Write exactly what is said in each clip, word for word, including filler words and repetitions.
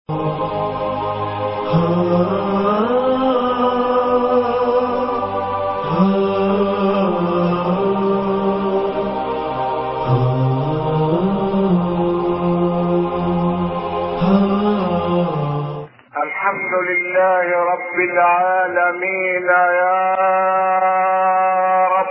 الحمد لله رب العالمين يا رب.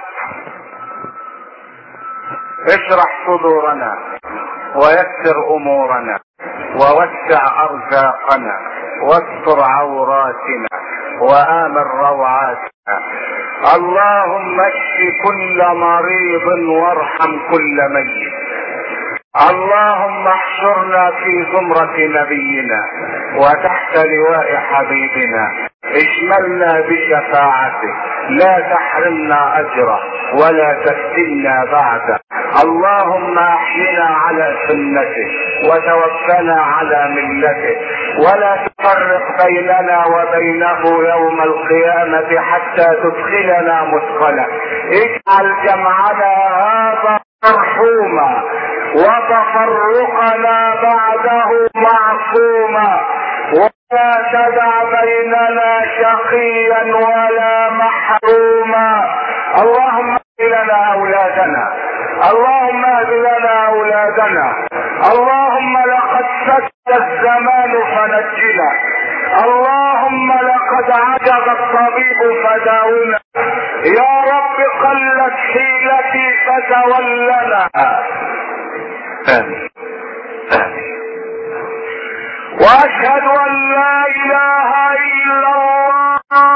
اشرح صدورنا ويسر امورنا ووسع ارزاقنا واستر عوراتنا وآمن روعاتنا. اللهم اشف كل مريض وارحم كل ميت. اللهم احشرنا في زمرة نبينا وتحت لواء حبيبنا. اشملنا بشفاعته، لا تحرمنا اجره ولا تفتنا بعده. اللهم احينا على سنته وتوفنا على ملته، ولا تفرق بيننا وبينه يوم القيامة حتى تدخلنا مدخله. اجعل جمعنا هذا مرحوما وتفرقنا بعده معصوما، ولا تدع بيننا شقيا ولا محروما. اللهم اهد لنا اولادنا، اللهم اهد لنا اولادنا. اللهم لقد سد الزمان فنجنا، اللهم لقد عجز الطبيب فداونا. يا رب قلت حيلتي فتولنا. آمين آمين. واشهد ان لا اله الا الله.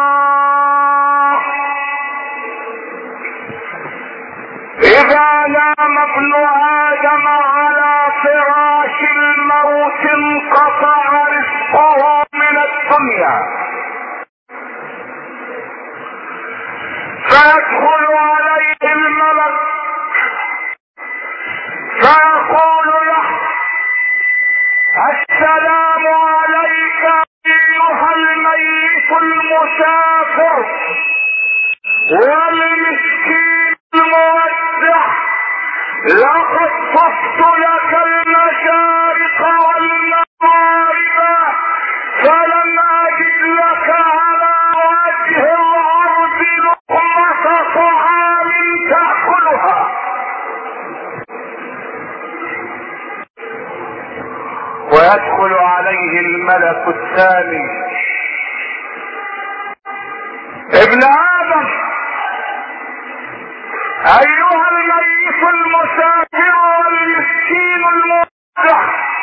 اذا نام ابن ادم على فراش الموت انقطع رزقه من الدنيا، فيدخل عليه الملك فيقول له: السلام عليك ايها الميت المسافر والمسكين المودع، لقد طفت لك المشارق والمغارب فلم اجد لك على وجه الارض لقمة طعام تاكلها. ويدخل عليه الملك الثاني: ابن ادم ايها الميت المسافر والمسكين المودع،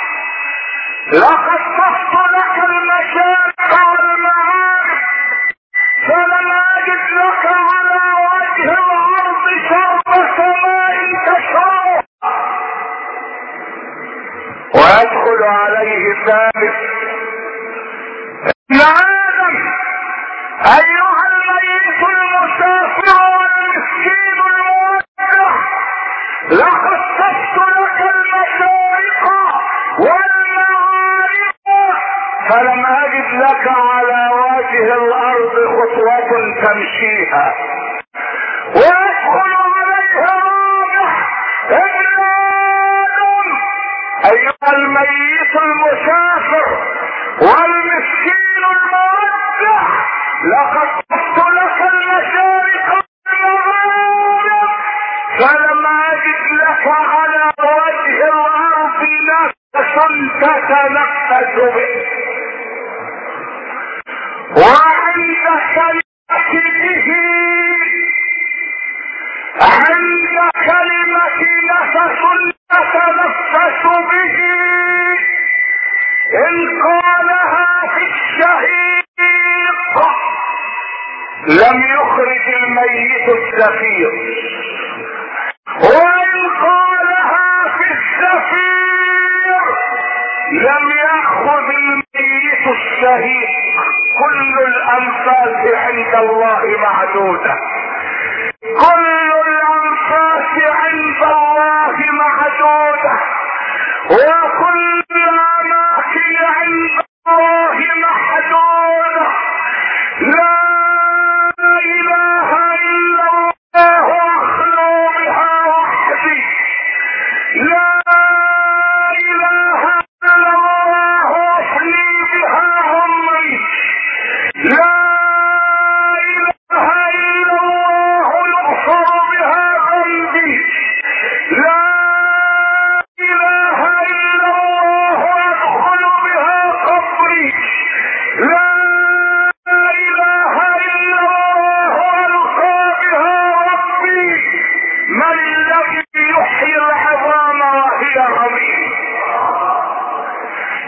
لقد طفت لك المشارق والمغارب فلم اجد لك على وجه الارض شرب سماء تشربه. ويدخل عليه ثالث: ابن ادم ايها الميت المسافر والمسكين المودع، لقد طفت لك المشارق والمغارب فلم اجد لك على وجه الارض خطوة تمشيها. ويدخل عليه الرابع: ابن ادم ايها الميت المسافر والمسكين المودع، لقد طفت لك المشارق والمغارب فلم اجد لك على وجه الارض نفس تتنفس به. وعند كلمته عند كلمة نفس تتنفس به ان قالها في الشهيق لم يخرج الميت الزفير، وان قالها في الزفير لم يأخذ الميت الشهيق. كل الانفاس عند الله معدودة، كل الانفاس عند الله معدودة، وكل الاماكن عند الله محدودة. لا اله الا الله اخلو بها وحدي، لا اله الا الله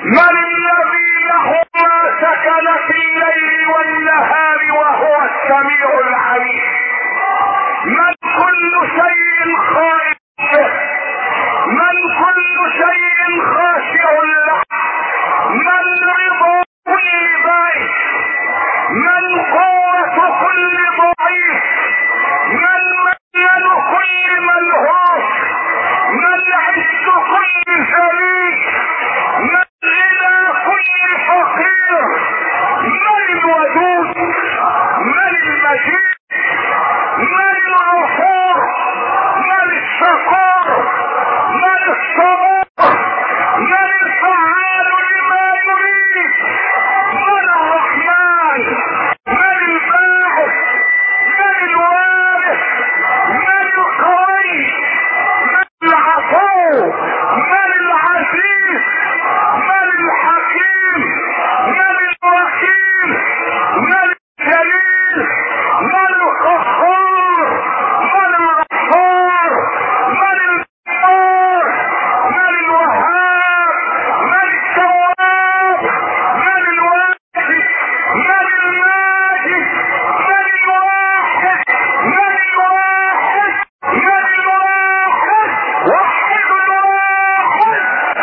من الذي له ما سكن في الليل والنهار وهو السميع العليم؟ من كل شيء خائف به، من كل شيء خاشع له، من رضا كل بائس، من قوة كل ضعيف، من مكن كل ملهوف، من عز كل ذليل، من غنى كل فقير، من الودود، من المجيد، من الغفور، من الشكور، من الصبور، من الفعال لما يريد، من الرحمن، من الباعث، من الوارث، من القوي، من العفو، من العزيز، من الحكيم، من الوكيل، من الجليل، من القهار، من الغفار، من الغفار، من الوهاب، من التواب، من الواحد، من الماجد، من الواحد، من الواحد، من الواحد، وحد الواحد.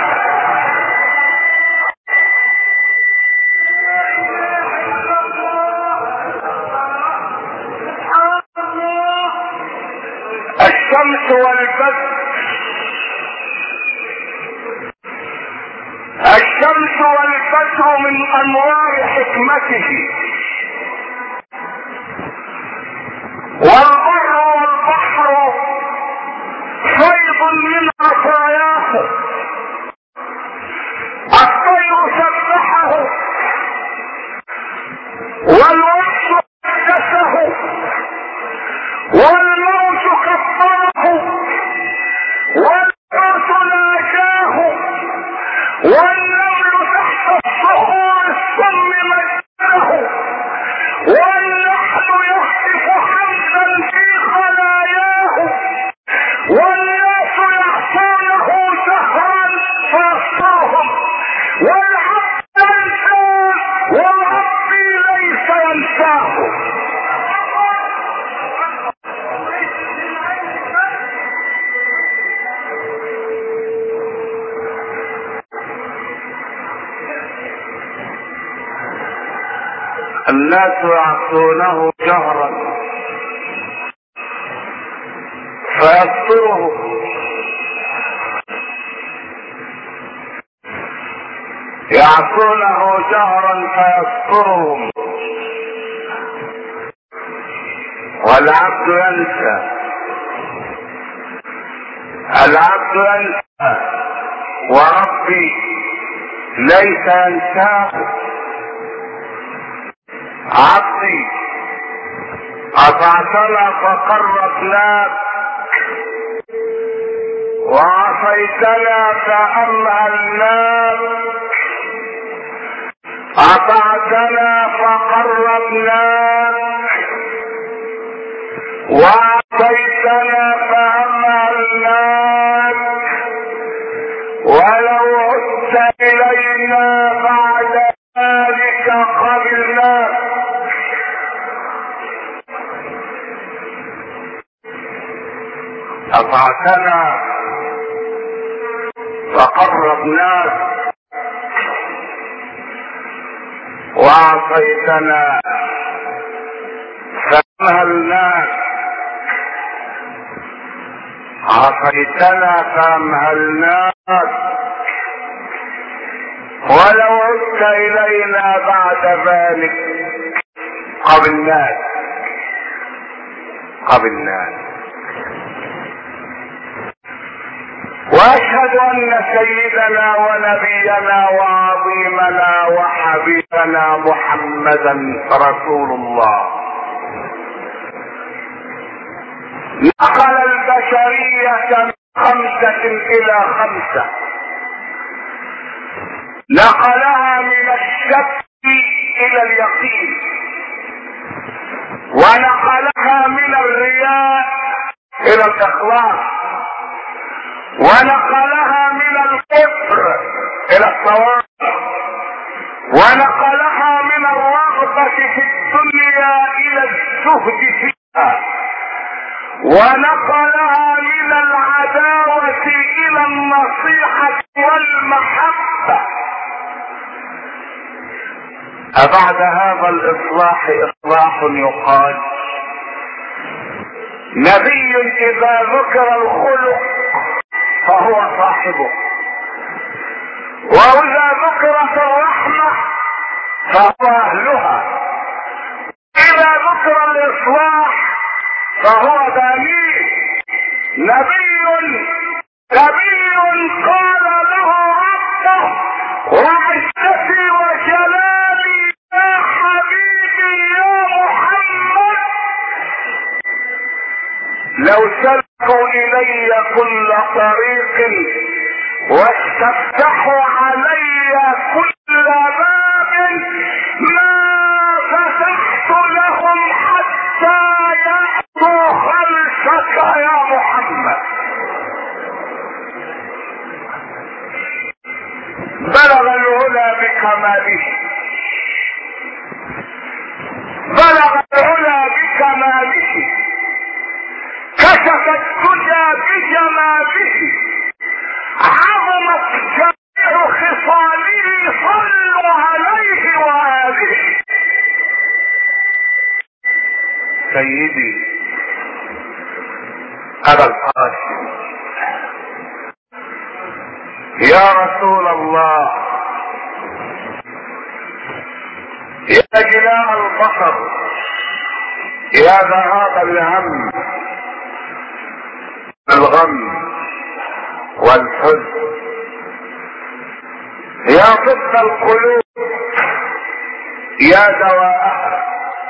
الشمس والبدر، الشمس والبدر من انوار حكمته، والبر والبحر فيض من عطاياه، الطير سبحه والوحش قدسه، والموت كفره، والحوت ناجاه، والنمل تحت الصخور السم مجده، والنحل يهتف حمدا في خلاياه، والناس يعصونه جهرا فيصبرهم، والعبد ينساه وربي ليس ينساه. الناس يعصونه جهرا فيستره، يعصونه جهرا فيسترهم، والعبد ينسى، العبد ينسى وربي ليس ينساه. عبدي اطعتنا فقربناك، وعصيتنا فامهلناك، اطعتنا فقربناك، وعصيتنا فامهلناك، ولو عدت الينا بعد ذلك قبلناك. أطعتنا فقربناك، وأعطيتنا فأمهلناك، عصيتنا فأمهلناك، ولو عدت إلينا بعد ذلك قبلناك قبلناك. واشهد ان سيدنا ونبينا وعظيمنا وحبيبنا محمدا رسول الله نقل البشرية من خمسة الى خمسة، نقلها من الشك الى اليقين، ونقلها من الرياء الى الاخلاص، ونقلها من الكفر الى الصواب، ونقلها من الرغبة في الدنيا الى الزهد فيها، ونقلها من العداوة الى النصيحة والمحبة. أبعد هذا الإصلاح إصلاح يقال؟ نبي إذا ذكر الخلق فهو صاحبه، وإذا ذكرت الرحمة فهو أهلها، إذا ذكر الإصلاح فهو بنيه. نبي نبي قال له ربه وعزتي وجلالي يا حبيبي يا محمد لو سلكوا الي كل طريق واستفتحوا علي كل باب ما فتحت لهم حتى يأتوا خلفك يا محمد. بلغ العلا بكماله، بلغ العلا بكماله، كشف الدجى بجماله، عظمت جميع خصاله، صلوا عليه وآله. سيدي أبا القاسم يا رسول الله، يا جلاء البصر، يا ذهاب الهم الغم والحزن، يا طب القلوب، يا دواءها،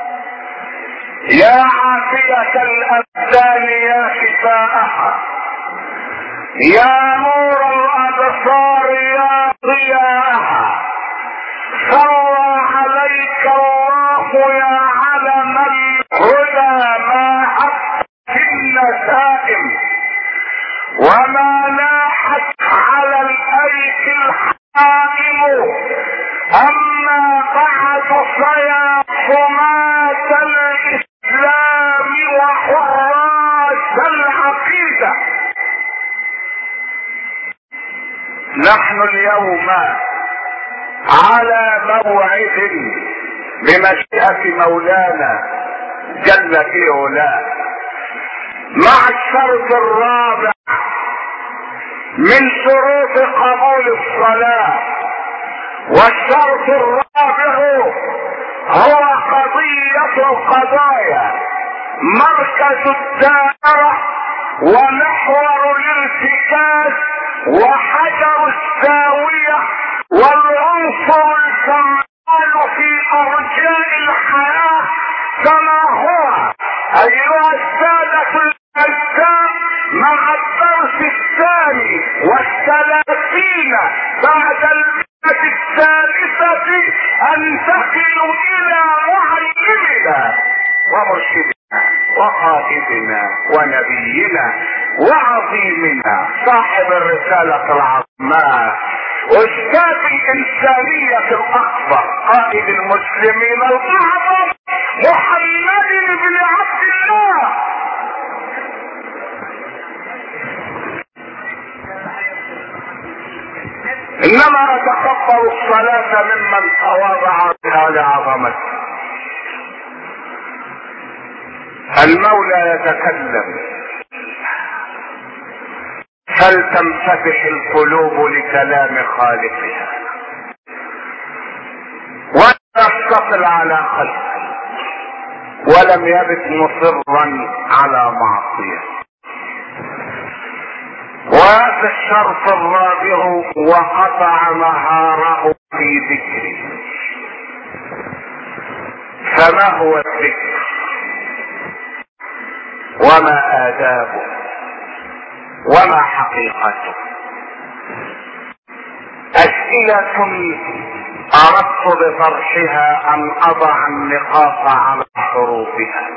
يا عافية الأبدان، يا شفاءها، يا نور الأبصار، يا ضياءها. صلى عليك الله يا علم الهدى، ما عبت النسائم وما لاحت على الأيك الحائم. أما بعد فيا حماة الإسلام وحراس العقيدة، نحن اليوم على موعد بمشيئة مولانا جل في علاه مع الشرط الرابع من شروط قبول الصلاة. والشرط الرابع هو قضية القضايا، مركز الدائرة ومحور الارتكاز وحجر الزاوية والعنصر الفعال في أرجاء الحياة كما هو. أيها السادة الأعزاء، مع الدرس الثاني والثلاثين بعد المئة الثالثة أنتقل إلى معلمنا ومرشدنا وقائدنا ونبينا وعظيمنا صاحب الرسالة العظماء، أستاذ الإنسانية الأكبر، قائد المسلمين الأعظم، محمد بن عبد الله. إنما أتقبل الصلاة ممن تواضع بها لعظمته. المولى يتكلم فلتنفتح القلوب لكلام خالقها وتستقل على خلقه، ولم يبت مصرا على معصية. وهذا الشرط الرابع وقطع نهاره في ذكره. فما هو الذكر وما آدابه وما حقيقته؟ أسئلة أردت بطرحها أن أضع النقاط على حروفها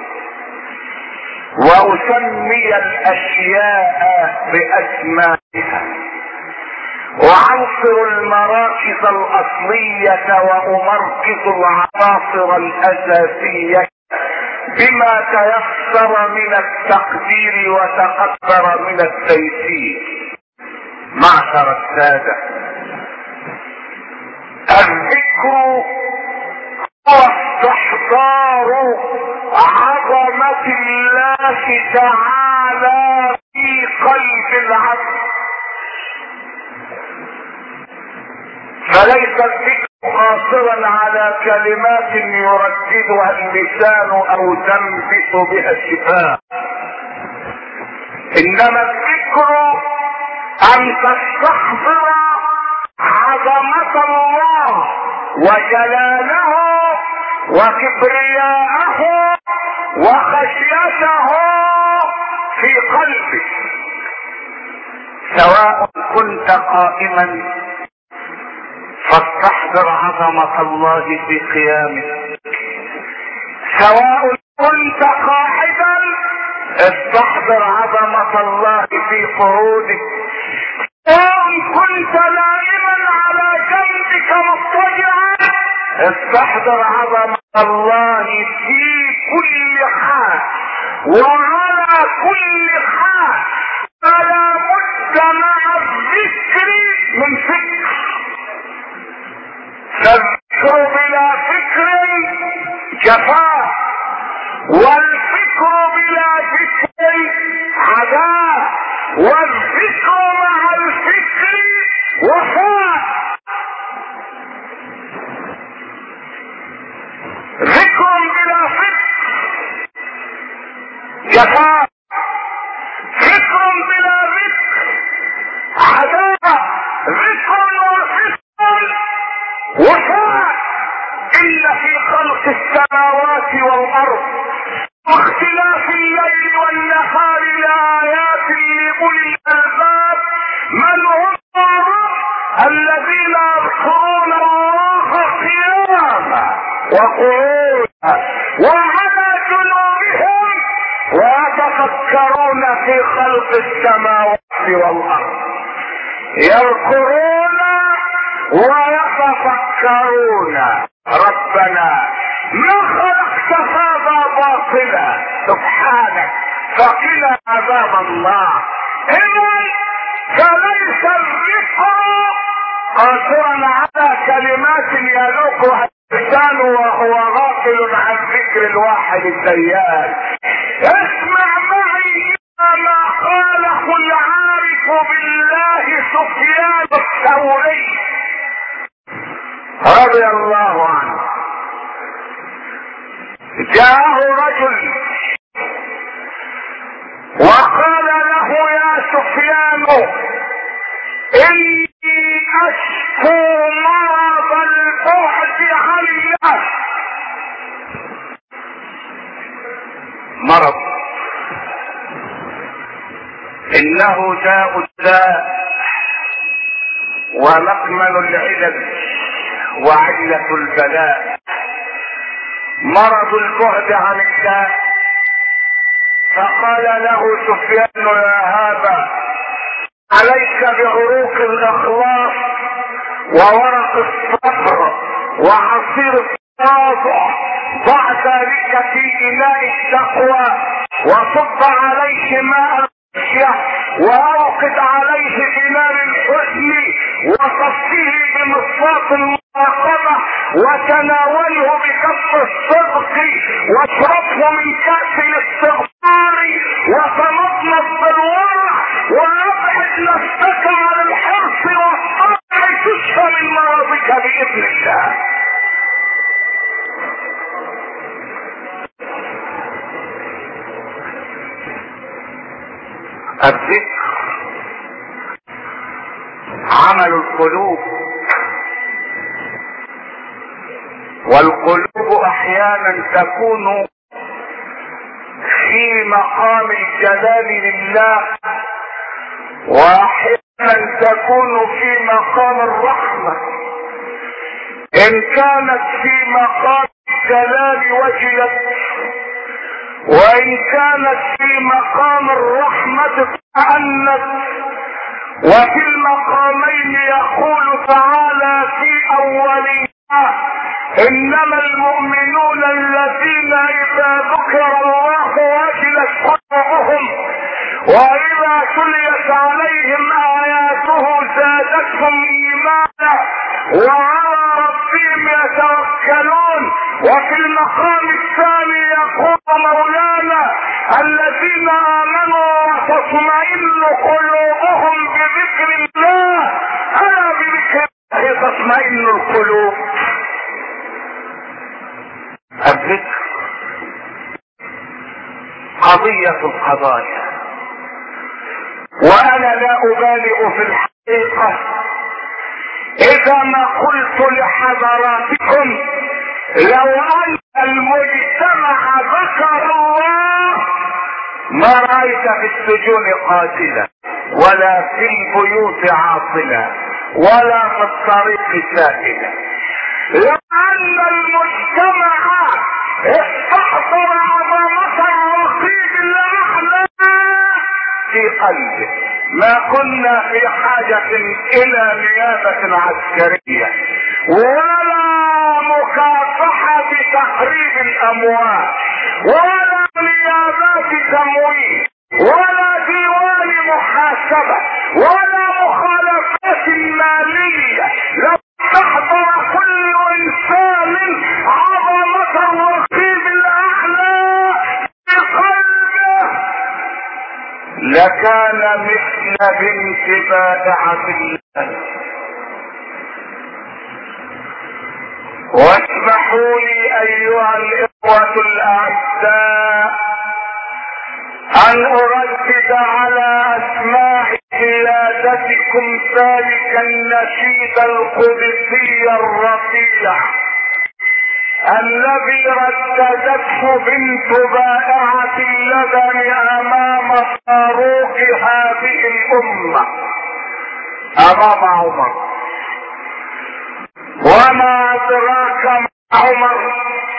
وأسمي الأشياء بأسمائها وعنصر المراكز الاصلية وامركز العناصر الاساسية بما تيسر من التقدير وتقدر من التيسير. معشر السادة، الذكر هو استحضار عظمة الله تعالى في قلب العبد، فليس الذكر قاصرا على كلمات يرددها اللسان او تنبت بها الشفاه، انما الذكر ان تستحضر عظمة الله وجلاله وكبرياءه وخشيته في قلبك، سواء كنت قائما فاستحضر عظمة الله في قيامك، سواء كنت قاعدا استحضر عظمة الله في قعودك، سواء كنت نائما على جنبك مضطجعا استحضر عظمة الله في كل حال وعلى كل حال. فلا بد مع الذكر من فكر، فالذكر بلا فكر جفاء، والفكر بلا ذكر عذاب، والذكر مع الفكر وفاء. ذكر بلا فكر جفاء، ذكر بلا ذكر عذاب، ذكر وفكر وفاء. إن في خلق السماوات والأرض واختلاف الليل والنهار لآيات لأولي الألباب من هم الذين يذكرون الله قياما وقعودا وعلى جنوبهم ويتفكرون في خلق السماوات والأرض، يذكرون ويتفكرون. ربنا ما خلقت هذا باطلا سبحانك فقنا عذاب الله. إذن فليس الذكر قاصرا على كلمات يلوقها الانسان وهو غافل عن ذكر الواحد الديان. اسمع معي ما قاله العارف بالله سفيان الثوري رضي الله عنه. جاءه رجل وقال له يا سفيان اني اشكو مرض البعد عن الله. مرض انه داء الداء ومكمن العلل وعلة البلاء، مرض البعد عن الله. فقال له سفيان يا هذا عليك بعروق الاخلاص وورق الصبر وعصير التواضع، ضع ذلك في اناء التقوى وصب عليه ماء الخشيه واوقد عليه بنار الحزن وصفه بمصفاة المراقبة وتناوله بكف الصدق واشربه من كأس الاستغفار وتمضمض بالورع وابعد نفسك عن الحرص والطمع تشفى من مرضك بإذن الله. الذكر عمل القلوب، والقلوب احيانا تكون في مقام الجلال لله واحيانا تكون في مقام الرحمة. ان كانت في مقام الجلال وجلت، وان كانت في مقام الرحمة اطمأنت، وفي المقامين يقول تعالى في اولها انما المؤمنون الذين اذا ذكر الله وجلت قلوبهم واذا تليت عليهم اياته زادتهم ايمانا وعلى ربهم يتوكلون. وفي المقام الثاني يقول مولانا الذين امنوا وتطمئن قلوبهم بذكر الله الا بذكر الله تطمئن القلوب. الذكر قضية القضايا، وانا لا ابالغ في الحقيقة اذا ما قلت لحضراتكم لو ان المجتمع ذكر الله ما رأيت في السجون قاتلا ولا في البيوت عاطلا ولا في الطريق سائلا. لو ان المجتمع استحضر عظمة الرقيب الاعلى في قلبه ما كنا في حاجة الى نيابة عسكرية ولا مكافحة بتخريب الاموال ولا نيابات تمويل ولا ديوان محاسبة ولا مخالفات مالية. لو تحضر كل انسان عظمة الرقيب الاعلى في قلبه لكان مثل بنت بائعة الله. واسمحوا لي ايها الاخوة الاعزاء ان اردد على اسماع قيادتكم ذلك النشيد القدسي الرفيع الذي رددته بنت بائعة اللبن امام صاروخ هذه الامة امام عمر. وما ادراك ما عمر؟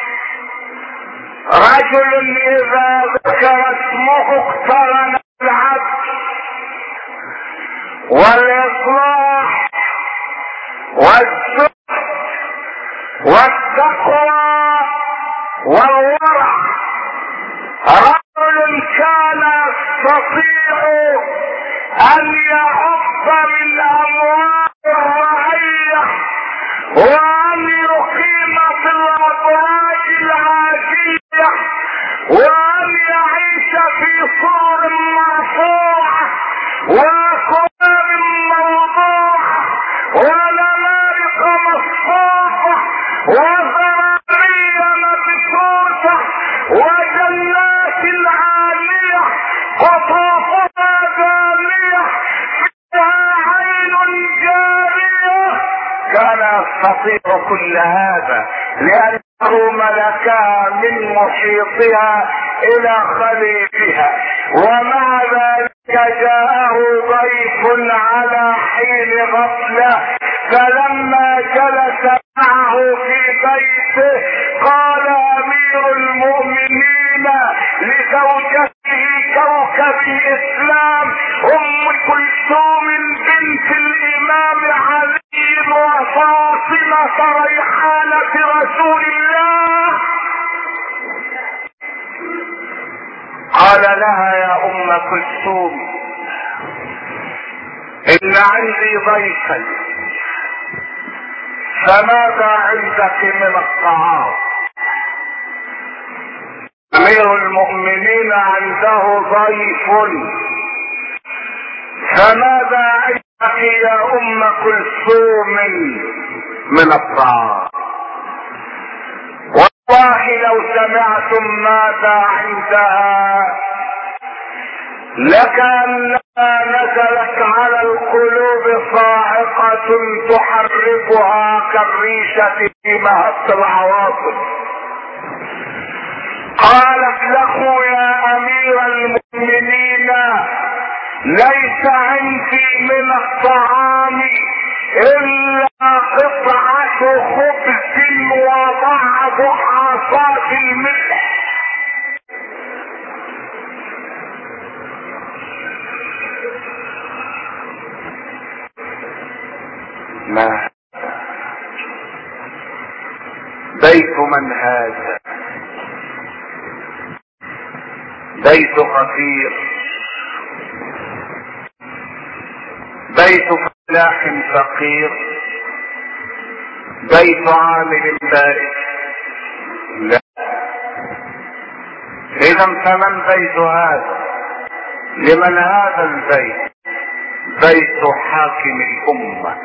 رجل اذا ذكر اسمه اقترن العبد والاصلاح والزهد والتقوى والورع. رجل كان يستطيع ان يعف من اموال الرعية وان يقيم في الابراج العاجلة وان يعيش في صور مرفوعة واكواب موضوعة ونمارق مصفوفة وزرابي مبثوثة وجنات عالية قطوفها دانية فيها عين جارية. كان يستطيع كل هذا لأنه ملكها من محيطها إلى خليفها. ومع ذلك جاءه ضيف على حين غفلة فلما جلس معه في بيته قال أمير المؤمنين لزوجته كوكب الإسلام أم كلثوم بنت الإمام علي وفاطمة ريحانة رسول الله، قال لها يا أم كلثوم إن عندي ضيفا فماذا عندك من الطعام؟ أمير المؤمنين عنده ضيف فماذا عندك يا أم كلثوم من الطعام؟ والله لو سمعتم ماذا عندها لكأنها نزلت على القلوب صاعقة تحركها كالريشة في مهب العواصف. قالت له يا أمير المؤمنين ليس عندي من الطعام إلا قطعة خبز وبعض حصات الملح. بيت من هذا؟ بيت خفير، بيت فلاح فقير، بيت عامل بائس؟ لا. اذا فمن بيت هذا؟ لمن هذا البيت؟ بيت حاكم الامه،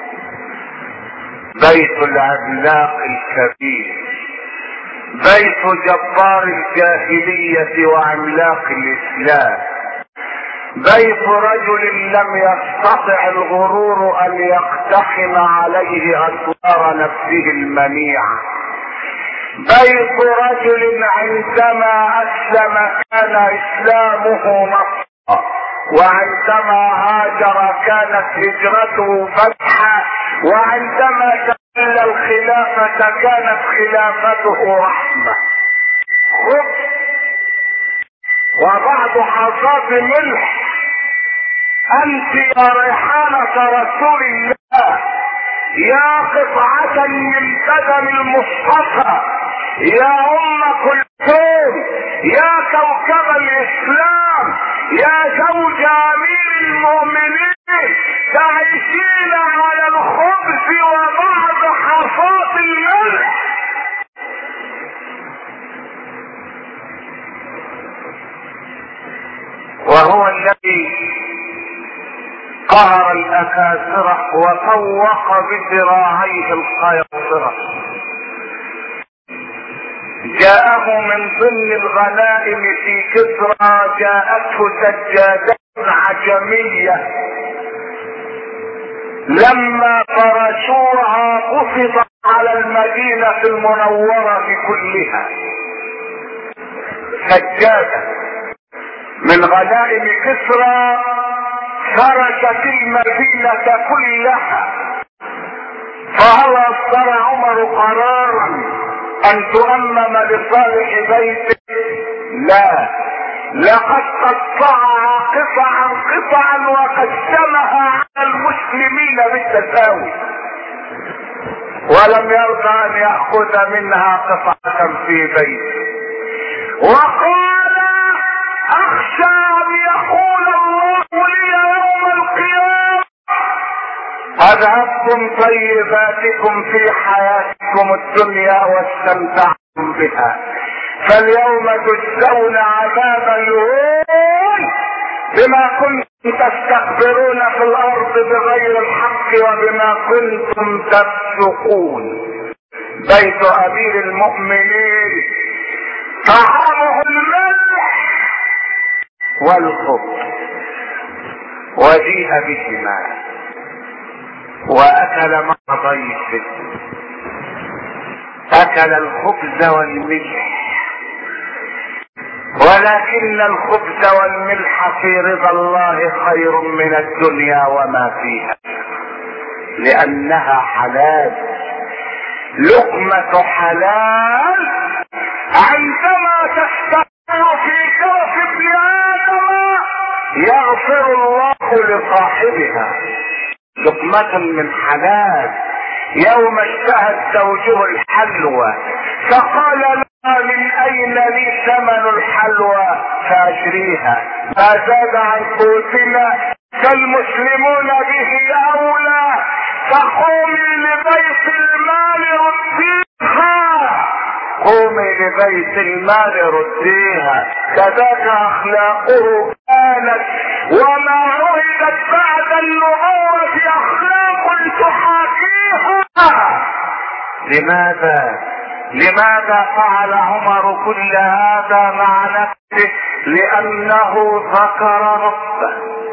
بيت العملاق الكبير، بيت جبار الجاهلية وعملاق الاسلام، بيت رجل لم يستطع الغرور ان يقتحم عليه اسوار نفسه المنيعة، بيت رجل عندما اسلم كان اسلامه نصرا، وعندما هاجر كانت هجرته فتحا، وعندما تولى الخلافة كانت خلافته رحمة. خبز وبعض حصاد ملح، انت يا ريحانة رسول الله، يا قطعة من بدن المصطفى، يا ام كلثوم، يا كوكب الاسلام، يا زوج امير المؤمنين، تعيشين على الخبز وبعض حصاد الملح. وهو الذي قهر الاكاسرة وطوق بذراعيه القياصرة. جاءه من ضمن الغنائم في كسرى جاءته سجادة عجمية، لما فرشوها قصد على المدينة المنورة كلها. سجادة من غنائم كسرى فرشت المدينة كلها. فهل أصدر عمر قرارا ان تؤمم لصالح بيته؟ لا، لقد قطعها قطعا قطعا وقسمها على المسلمين بالتساوي، ولم يرضى ان يأخذ منها قطعة في بيته. وقال اخشى ان يقول الله لي يوم القيامة اذهبتم طيباتكم في حياتكم الدنيا واستمتعتم بها، فاليوم تجزون عذاب الهون بما كنتم تستكبرون في الارض بغير الحق وبما كنتم تفسقون. بيت امير المؤمنين طعامه الملح والخبز، وجيء بهما واكل مع ضيفه، اكل الخبز والملح، ولكن الخبز والملح في رضا الله خير من الدنيا وما فيها، لانها حلال. لقمة حلال عندما تستقر في كف ابن ادم يغفر الله لصاحبها. لقمة من حلال. يوم اشتهت زوجه الحلوى فقال لها من اين لي ثمن الحلوى فاشريها، ما زاد عن قوتنا فالمسلمون به اولى، فقومي لبيت المال رديها، قومي لبيت المال رديها. كذاك اخلاقه كانت، وما عهدت بعد النبوة اخلاق تحاكيها. لماذا لماذا فعل عمر كل هذا مع نفسه؟ لانه ذكر ربه.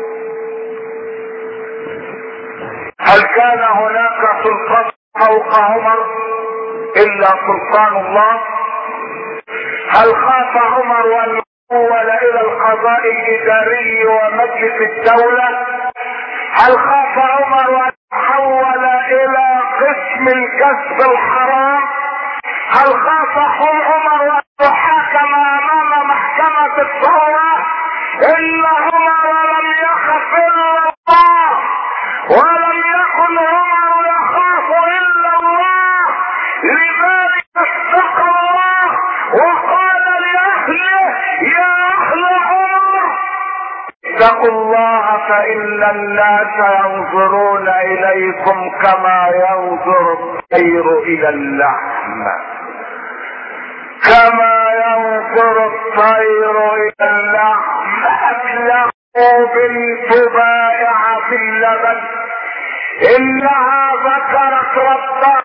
هل كان هناك سلطان فوق عمر الا سلطان الله؟ هل خاف عمر ان يحول الى القضاء الاداري ومجلس الدولة؟ هل خاف عمر ان يحول الى قسم الكسب الحرام؟ هل خاف عمر ان يحاكم امام محكمة الثورة؟ ان عمر لم يخف الا الله، ولم يكن عمر يخاف الا الله. لذلك استحق اتقوا الله فإن الناس ينظرون إليكم كما ينظر الطير إلى اللحم كما ينظر الطير إلى اللحم. أكله بنت بائعة اللبن إنها ذكرت ربها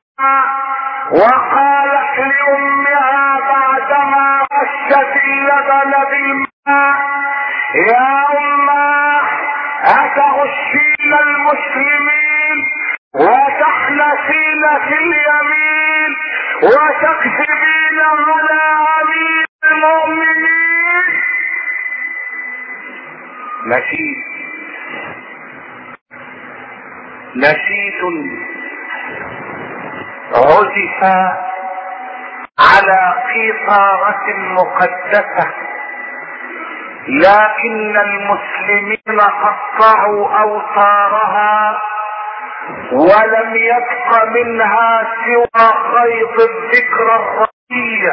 وقالت لأمها بعدما غشت اللبن بالماء: يا أماه أتغشين المسلمين وتحنثين في اليمين وتكذبين على أمير المؤمنين. نشيد نشيد عزف على قيثارة مقدسة، لكن المسلمين قطعوا اوتارها ولم يبق منها سوى خيط الذكرى الرفيع.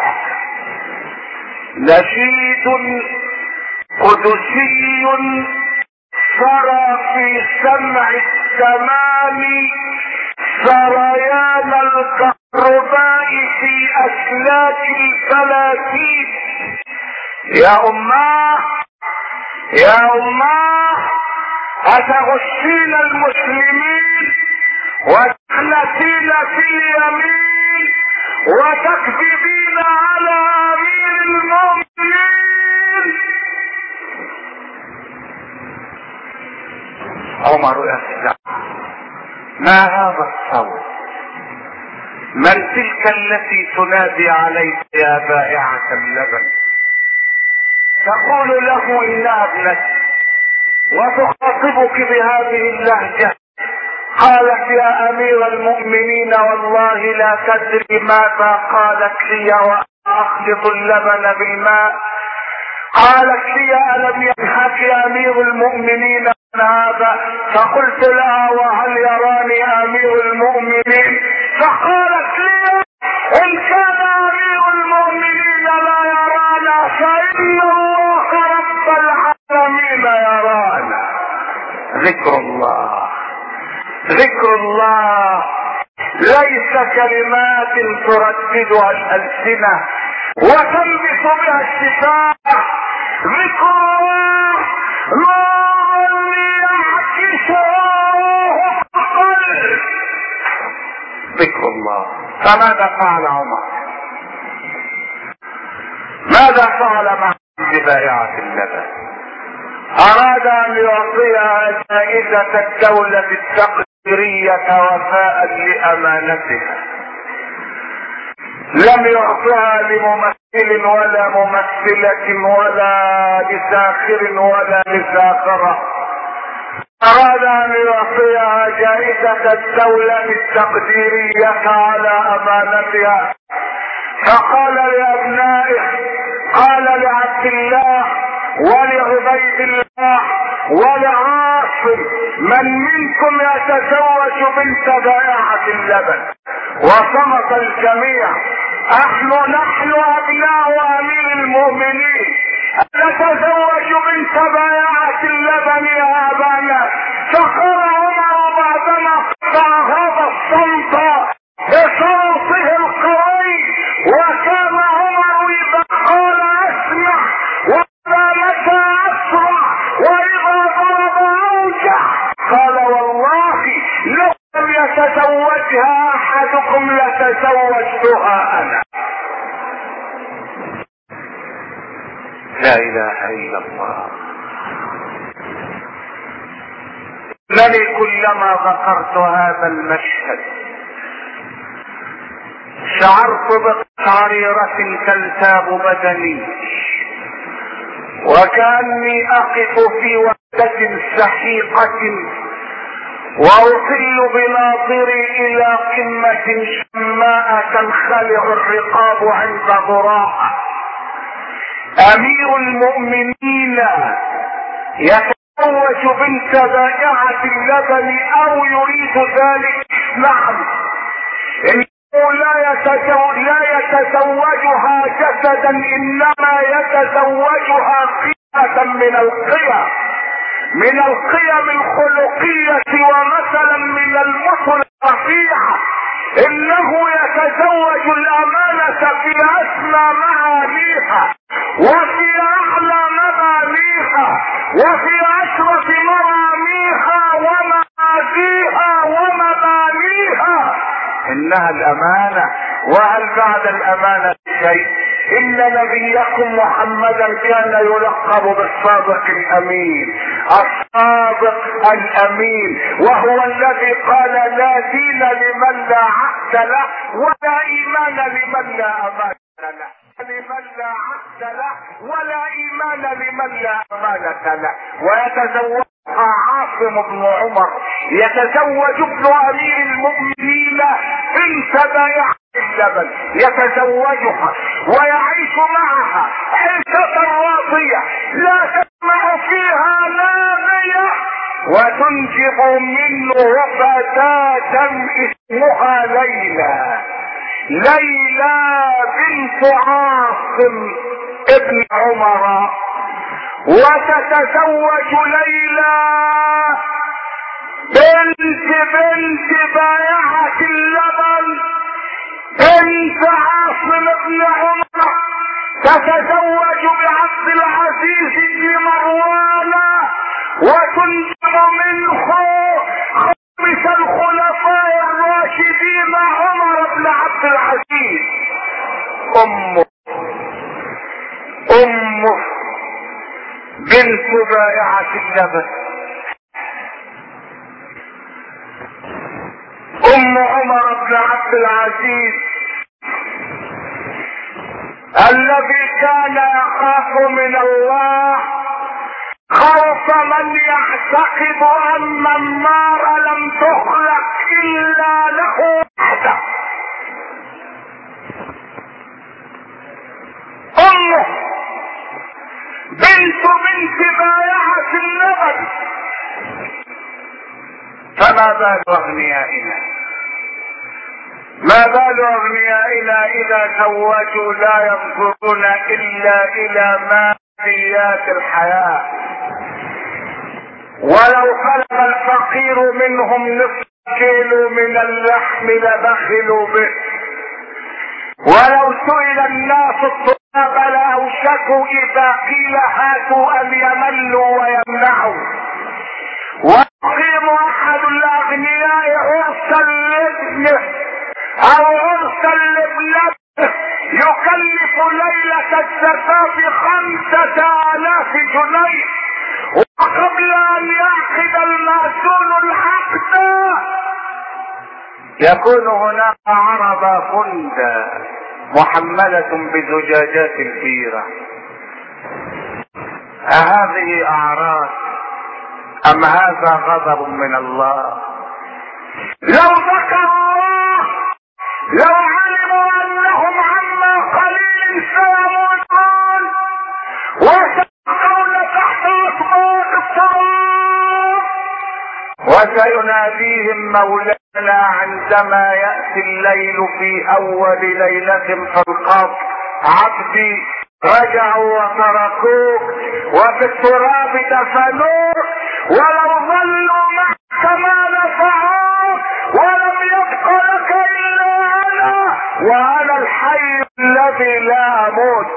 نشيد قدسي سرى في سمع السماء سريان الكهرباء في اسلاك الفلاتين. يا أماه يا أماه أتغشين المسلمين وتحنثين في اليمين وتكذبين على أمير المؤمنين. عمر يسمع: ما هذا الصوت؟ من تلك التي تنادي عليك يا بائعة اللبن؟ تقول له إنها ابنتي وتخاطبك بهذه اللهجة. قالت: يا أمير المؤمنين والله لا تدري ماذا قالت لي وأخلط اللبن بالماء. قالت لي: ألم ينهك أمير المؤمنين عن هذا؟ فقلت لها: وهل يراني أمير المؤمنين؟ فقالت لي: إن كان أمير المؤمنين لا يرانا فإن الله رب العالمين يرانا. ذكر الله ذكر الله ليس كلمات ترددها الألسنة وتلبس بها الشفاء. ذكر الله نور يعكسه القلب. ذكر الله. فماذا فعل عمر؟ ماذا فعل مع بائعة اللبن؟ أراد أن يعطيها جائزة الدولة التقديرية وفاء لأمانتها. لم يعطها لممثل ولا ممثلة ولا لساخر ولا لساخرة. أراد أن يعطيها جائزة الدولة التقديرية على أمانتها. فقال لأبنائه، قال لعبد الله ولعبيد الله ولعاصم: من منكم يتزوج بنت بائعة اللبن؟ وصمت الجميع. نحن نحن أبناء أمير المؤمنين نتزوج بنت بائعة اللبن يا أبانا. فقال عمر بعدما قطع هذا الصمت بصوته القوي، وكان عمر إذا قال أسمع وإذا متى أسرع وإذا ضرب أوجع. قال: والله لو لم يتزوجها أحدكم لتزوجتها أنا. لا إله إلا الله. إنني كلما ذكرت هذا المشهد شعرت بقشعريرة تلتاب بدني، وكأني أقف في وحدة سحيقة وأطل بناظري إلى قمة شماء تنخلع الرقاب عند ذراعها. أمير المؤمنين يتزوج بنت بائعة اللبن أو يريد ذلك؟ نعم. إنه لا يتزوج لا يتزوجها جسدا، إنما يتزوجها قيمة من القيم. من القيم الخلقية ومثلا من المثل الرفيعة. انه يتزوج الامانة في اسمى معانيها وفي اعلى مبانيها وفي اشرف مراميها ومعازيها ومبانيها، انها الامانة. وهل بعد الامانة شيء؟ ان نبيكم محمدا كان يلقب بالصادق الامين، الصادق الامين، وهو الذي قال لا دين لمن لا عهد له ولا ايمان لمن لا امانة له، لمن لا عهد له ولا ايمان لمن لا امانة له. ويتزوجها عاصم بن عمر، يتزوج ابن امير المؤمنين بنت بائع اللبن، يتزوجها ويعيش معها عيشة راضية لا تسمع فيها لاغية، وتنجب منه فتاة اسمها ليلى، ليلى بنت عاصم ابن عمر. وتتزوج ليلى بنت بنت بائعة اللبن بنت عاصم بن عمر، تتزوج بعبد العزيز بن مروان، وتنجب منه خمس الخلفاء الراشدين عمر بن عبد العزيز. امه امه بنت بائعة اللبن، ام عمر بن عبد العزيز الذي كان يخاف من الله خوف من يعتقد ان النار لم تخلق الا له وحده. امه بنت بنت بائعة اللبن، فما بال اغنيائنا، ما بال اغنيائنا اذا زوجوا لا ينظرون الا الى ماديات الحياة. ولو طلب الفقير منهم نصف كيلو من اللحم لبخلوا به، ولو سئل الناس التراب لاوشكوا اذا قيل هاتوا ان يملوا ويمنعوا. ويقيم احد الاغنياء عرسا لابنه او عرسا لابنته يكلف ليلة الزفاف خمسة الاف جنيه، وقبل ان يعقد المأذون العقد يكون هناك عربة فندة محملة بزجاجات البيرة. أهذه أعراض أم هذا غضب من الله؟ لو ذكروا الله، لو علموا أنهم عما قليل سيموتون وسيبقون تحت أطباق الصراط، وسيناديهم مولانا عندما يأتي الليل في أول ليلة فالقاط عبدي رجعوا وتركوك وفي التراب دفنوك، ولو ظلوا معك ما نفعوك، ولم يبق لك الا انا وانا الحي الذي لا اموت.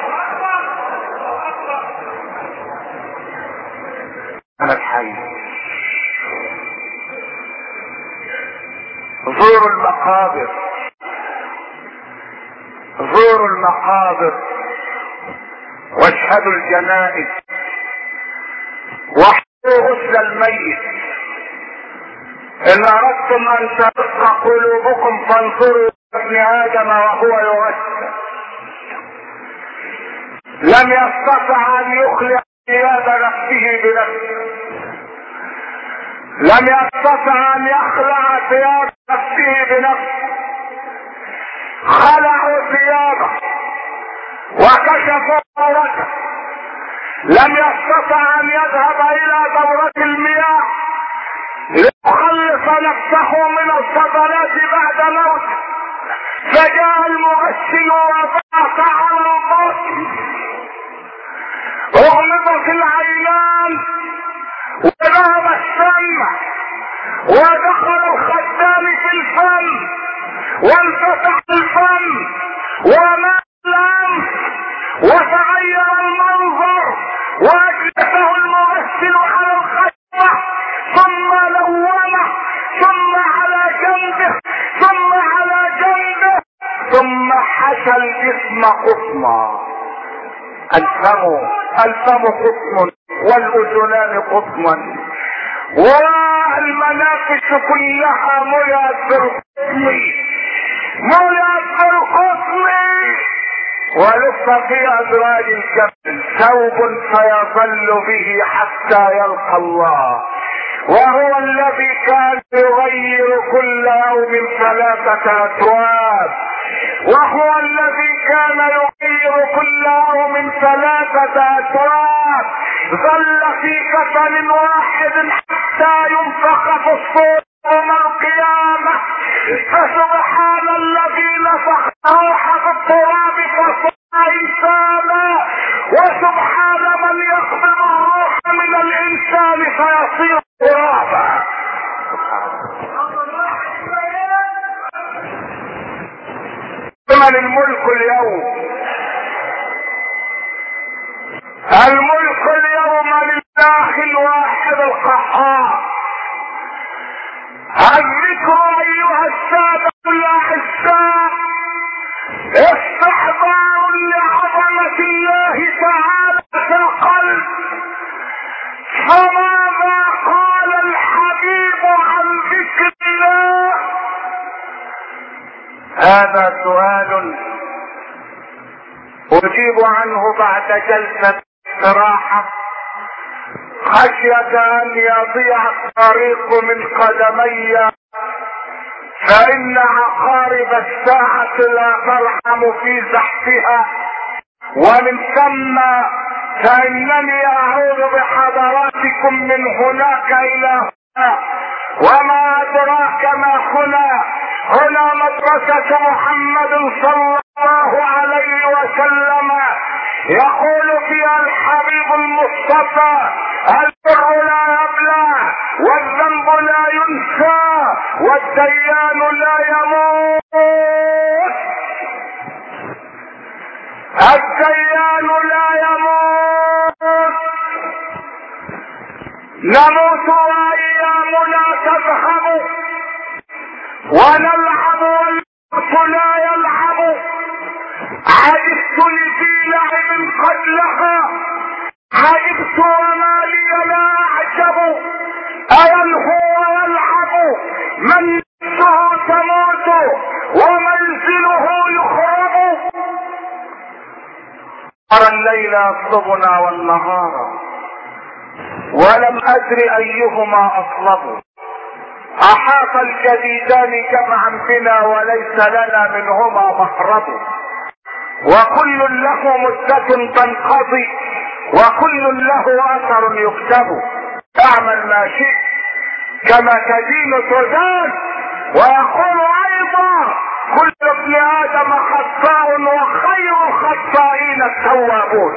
انا الحي. زوروا المقابر، زوروا المقابر واشهدوا الجنائز واحضروا غسل الميت. ان اردتم ان ترق قلوبكم فانظروا ابن ادم وهو يغسل. لم يستطع ان يخلع ثياب نفسه بنفسه، لم يستطع ان يخلع ثياب نفسه بنفسه، خلعوا ثيابه وكشفوا عورته. لم يستطع ان يذهب الى دورة المياه ليخلص نفسه من الصدمات بعد موته، فجاء المغسل وضغط على البطن، اغمضت العينان، ودخل الخدام في الفم وانفتح الفم ومات الانف وتغير المنظر واجلسه الممثل على الخشبة ثم لومه ثم على جنبه ثم على جنبه ثم حشى الجسم قطنا. الفم الفم قطن والاذنان قطنا والمنافس كلها ملأت بالقطن ملأت بالقطن ولف في ادراج الجبل ثوب فيظل به حتى يلقى الله، وهو الذي كان يغير كل يوم ثلاثة اثواب، وهو الذي كان يغير كل يوم ثلاثة اثواب، ظل في كفن واحد حتى ينفخ في الصور يوم القيامة. فسبحان الذي نفخ روح في التراب فصار انسانا، وسبحان من يقبض الروح من الانسان فيصير ترابا. من الملك اليوم؟ الملك اليوم لله الواحد القهار. الذكر ايها السادة الاعزاء استحضار لعظمة الله تعالى في القلب. فماذا قال الحبيب عن ذكر الله؟ هذا سؤال اجيب عنه بعد جلسة استراحة خشية ان يضيع الطريق من قدمي، فان عقارب الساعة لا ترحم في زحفها، ومن ثم فانني اعود بحضراتكم من هناك الى هنا. وما ادراك ما هنا؟ هنا مدرسة محمد صلى الله عليه وسلم، يقول فيها الحبيب المصطفى: البر لا يبلى والذنب لا ينسى والديان لا يموت. الديان لا يموت. نموت وايامنا تذهب ونلعب والموت لا يلعب. عجبت لذي لعب قد لها، عجبت وما لي لا اعجب. ايلهو ويلعب من نفسه تموت ومنزله يخرب. ارى الليل يطلبنا والنهار ولم ادر ايهما اطلب. احاط الجديدان جمعا بنا وليس لنا منهما مهرب. وكل له مدة تنقضي وكل له اثر يكتب. اعمل ما شئت كما تدين تدان. ويقول ايضا: كل ابن ادم خطاء وخير الخطائين التوابون.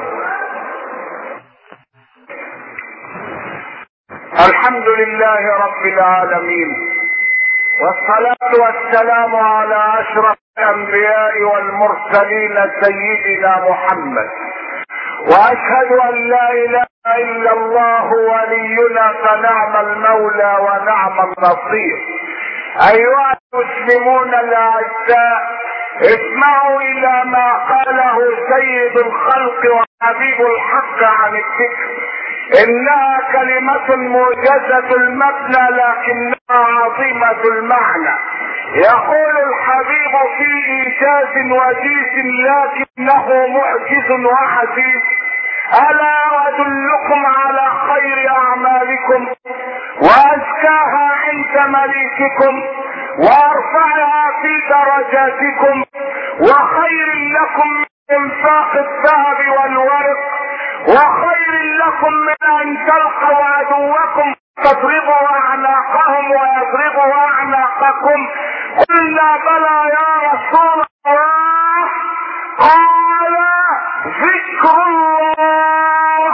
الحمد لله رب العالمين، والصلاة والسلام على اشرف الانبياء والمرسلين سيدنا محمد. واشهد ان لا اله الا الله ولينا فنعم المولى ونعم النصير. ايها المسلمون الاعزاء، اسمعوا الى ما قاله سيد الخلق وحبيب الحق عن الذكر. انها كلمة موجزة المبنى لكنها عظيمة المعنى. يقول الحبيب في ايجاز وجيز لكنه معجز وعزيز: الا ادلكم على خير اعمالكم وازكاها عند مليككم وارفعها في درجاتكم وخير لكم من انفاق الذهب والورق وخير لكم من ان تلقوا عدوكم تضربوا اعناقهم ويضربوا اعناقكم. قلنا: بلى يا رسول الله. قال: ذكر الله.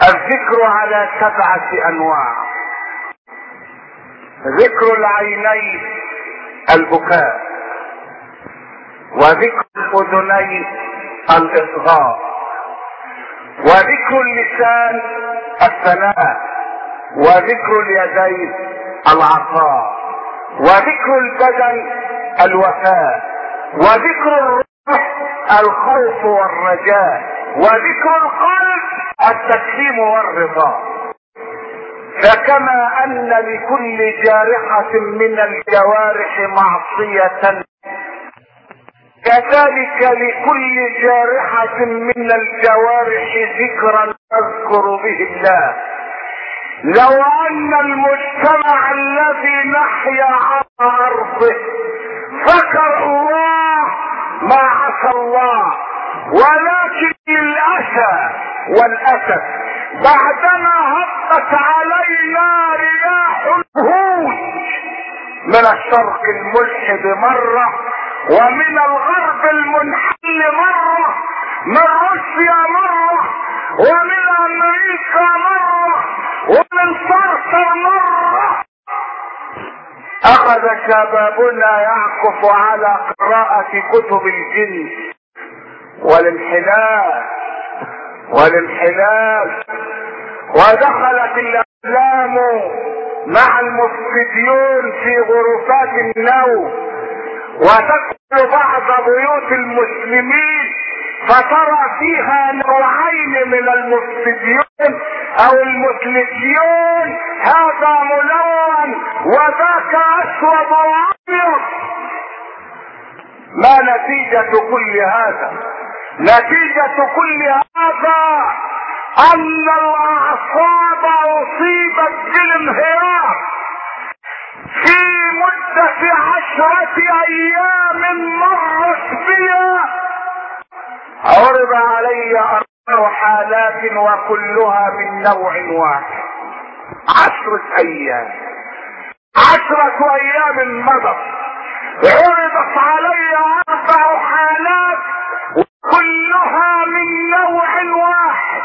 الذكر على سبعة انواع. ذكر العينين البكاء، وذكر الاذنين الاصغاء، وذكر اللسان الثناء، وذكر اليدين العطاء، وذكر البدن الوفاء، وذكر الروح الخوف والرجاء، وذكر القلب التسليم والرضا. فكما ان لكل جارحة من الجوارح معصية، كذلك لكل جارحة من الجوارح ذكرا نذكر به الله. لو ان المجتمع الذي نحيا على ارضه ذكر الله ما عصى الله، ولكن للاسى والاسف بعدما هبت علينا رياح الهوج من الشرق الملحد مرة، ومن الغرب المنحل مرة، من روسيا مرة، ومن امريكا مرة، ومن صرصر مرة، اخذ شبابنا يعكف على قراءة كتب الجن والانحلال والانحلال، ودخلت الافلام مع المفسدين في غرفات النوم، وتدخل بعض بيوت المسلمين فترى فيها نوعين من المفسدين او المثلثيون، هذا ملون وذاك اسود وابيض. ما نتيجة كل هذا؟ نتيجة كل هذا ان الاعصاب اصيبت بالانهيار في مدة عشرة ايام مرت بها. عرض علي اربع حالات وكلها من نوع واحد. عشرة ايام عشرة ايام مضت، عرضت علي اربع حالات وكلها من نوع واحد.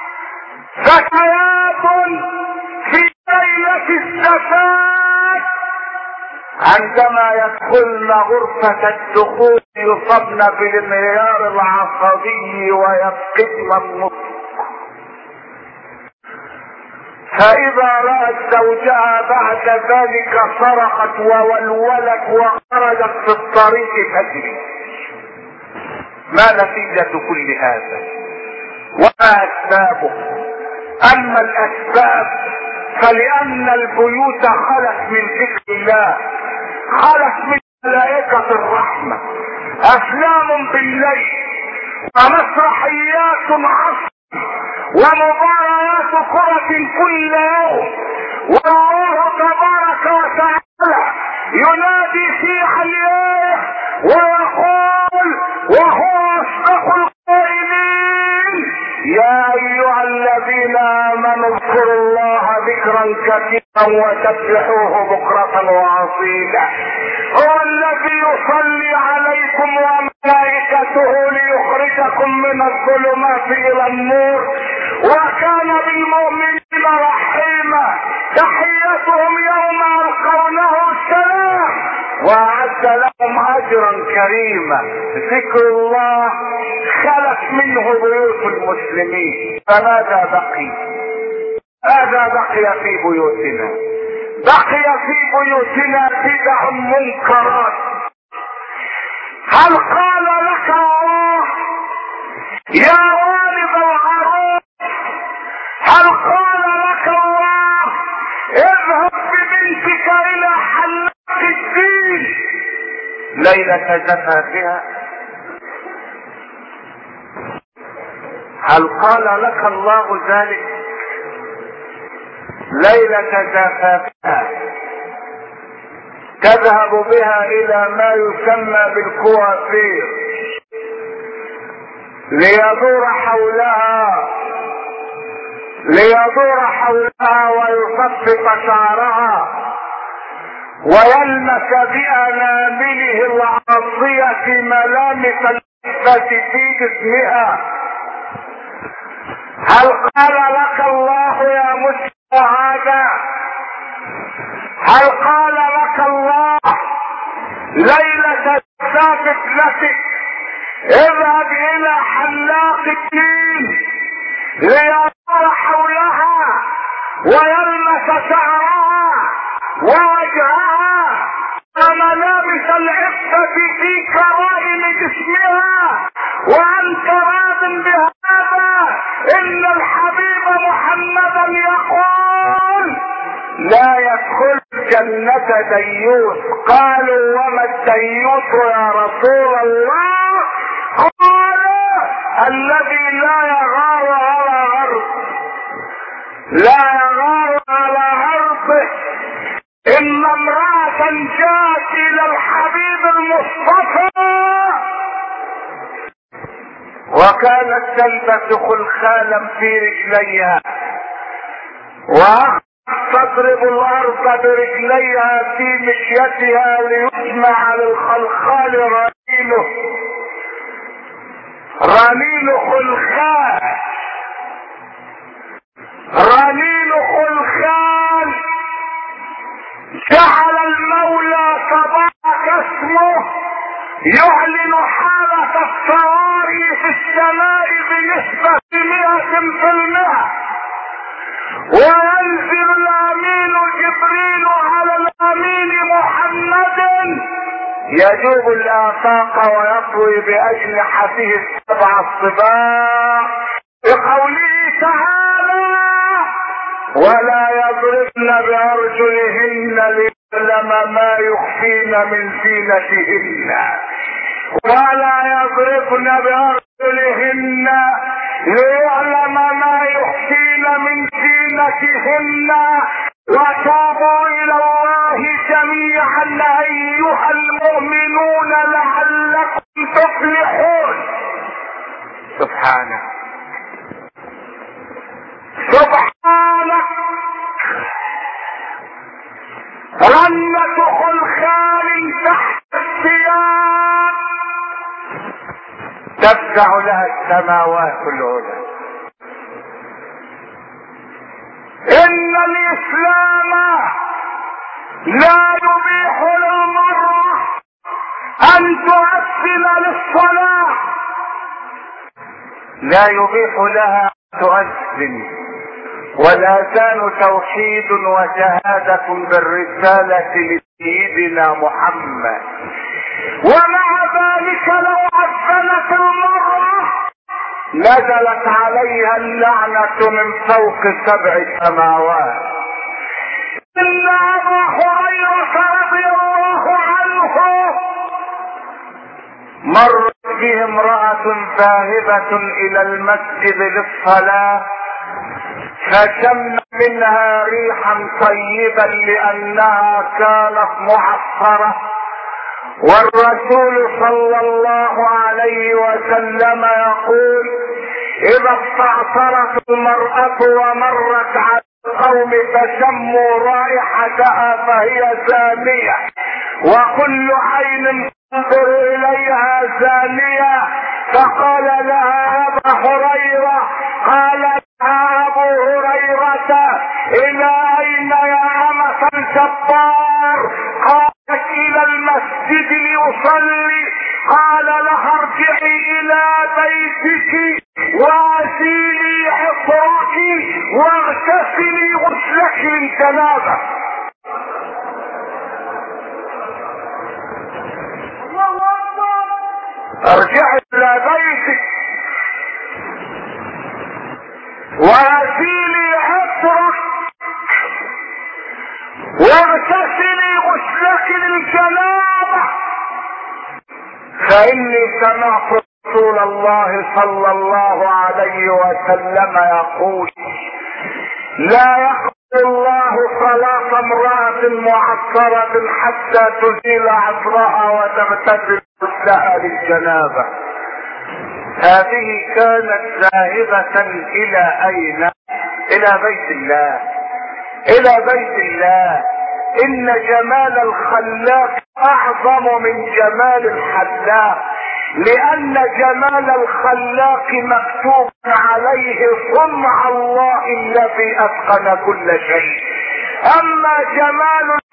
فتيات في ليلة الزفاف عندما يدخلن غرفة الدخول يصبن بالانهيار العصبي ويفقدن النطق، فإذا رأت زوجها بعد ذلك صرخت وولولت وخرجت في الطريق تجري. ما نتيجة كل هذا؟ وما أسبابه؟ أما الأسباب فلأن البيوت خلت من ذكر الله، خلت من ملائكة الرحمة، أفلام بالليل ومسرحيات عصر ومباريات كرة كل يوم، والله تبارك وتعالى ينادي في عليه ويقول وهو أصدق القائلين: يا أيها الذين آمنوا اذكروا الله ذكرا كثيرا وسبحوه بكرة وأصيلا. هو الذي يصلي عليكم وملائكته ليخرجكم من الظلمات إلى النور، وكان بالمؤمنين رحيما. تحيتهم يوم يلقونه السلام، وأعد لهم أجرا كريما. ذكر الله خلت منه بيوت المسلمين، فماذا بقي؟ ماذا بقي في بيوتنا؟ بقي في بيوتنا بدع منكرات. هل قال لك الله يا والد العروس، هل قال لك الله اذهب ببنتك الى حلاق الدين ليلة زفافها؟ هل قال لك الله ذلك؟ ليلة زفافها تذهب بها الى ما يسمى بالكوافير ليدور حولها ليدور حولها ويصفق شعرها ويلمس بأنامله العاصية ملامس الحفة في جسمها. هل قال لك هل قال لك الله ليلة السابق لك اذهب الى حلاق الدين ليرى حولها ويلمس شعرها ووجهها وملابس العفة في كرائم جسمها، وانت راض بهذا؟ ان الحبيب محمدا يقول لا يدخل الجنة ديوث. قالوا وما الديوث يا رسول الله؟ قال الذي لا يغار على غرب، لا يغار على غربه. ان امرأة جاءت الى الحبيب المصطفى وكانت تلبس خلخالا في رجليها وتضرب الارض برجليها في مشيتها ليسمع للخلخال رنينه، رنين خلخال، رنين خلخال. جعل المولى تبارك اسمه يعلن حالة الطوارئ في السماء بنسبة مئة في المئة، وينزل الامين جبريل على الامين محمد يجوب الافاق ويطوي باجنحته السبع الصباح بقوله تعالى ولا يضربن بارجلهن ليعلم ما يخفين من زينتهن، ولا يضربن بارجلهن ليعلم ما يخفين من زينتهن، وتوبوا الى الله جميعا ايها المؤمنون لعلكم تفلحون. سبحانه سبحانه. رنة خلخال تحت الثياب تفزع لها السماوات العلى. ان الاسلام لا يبيح للمرأة ان تؤذن للصلاة، لا يبيح لها ان تؤذن، والاذان توحيد وشهادة بالرسالة لسيدنا محمد. ومع ذلك لو أذنت المرأة نزلت عليها اللعنة من فوق سبع سماوات. إن أبا هريرة رضي الله عنه مرت به امرأة ذاهبة إلى المسجد للصلاة فشم منها ريحا طيبا لأنها كانت معصرة، والرسول صلى الله عليه وسلم يقول إذا استعصرت المرأة ومرت على القوم فشموا رائحتها فهي زانية، وكل عين تنظر إليها زانية. فقال لها أبا هريرة، قال لها أبو هريرة إلى أين يا أمة الجبار؟ قالت إلى المسجد ليصلي. قال لها ارجعي إلى بيتك وأزيلي عطرك واغتسلي غسلك للجنابة. ارجعي إلى بيتك وأزيلي عطرك واغتسلي غسلك للجنابة، فإني سمعت رسول الله صلى الله عليه وسلم يقول لا يقبل الله صلاة امرأة معصرة حتى تزيل عطرها وتغتسل غسلها للجنابة. هذه كانت ذاهبة إلى أين؟ إلى بيت الله، إلى بيت الله. إن جمال الخلاق أعظم من جمال الحلاق، لأن جمال الخلاق مكتوب عليه صنع الله الذي أتقن كل شيء. أما جمال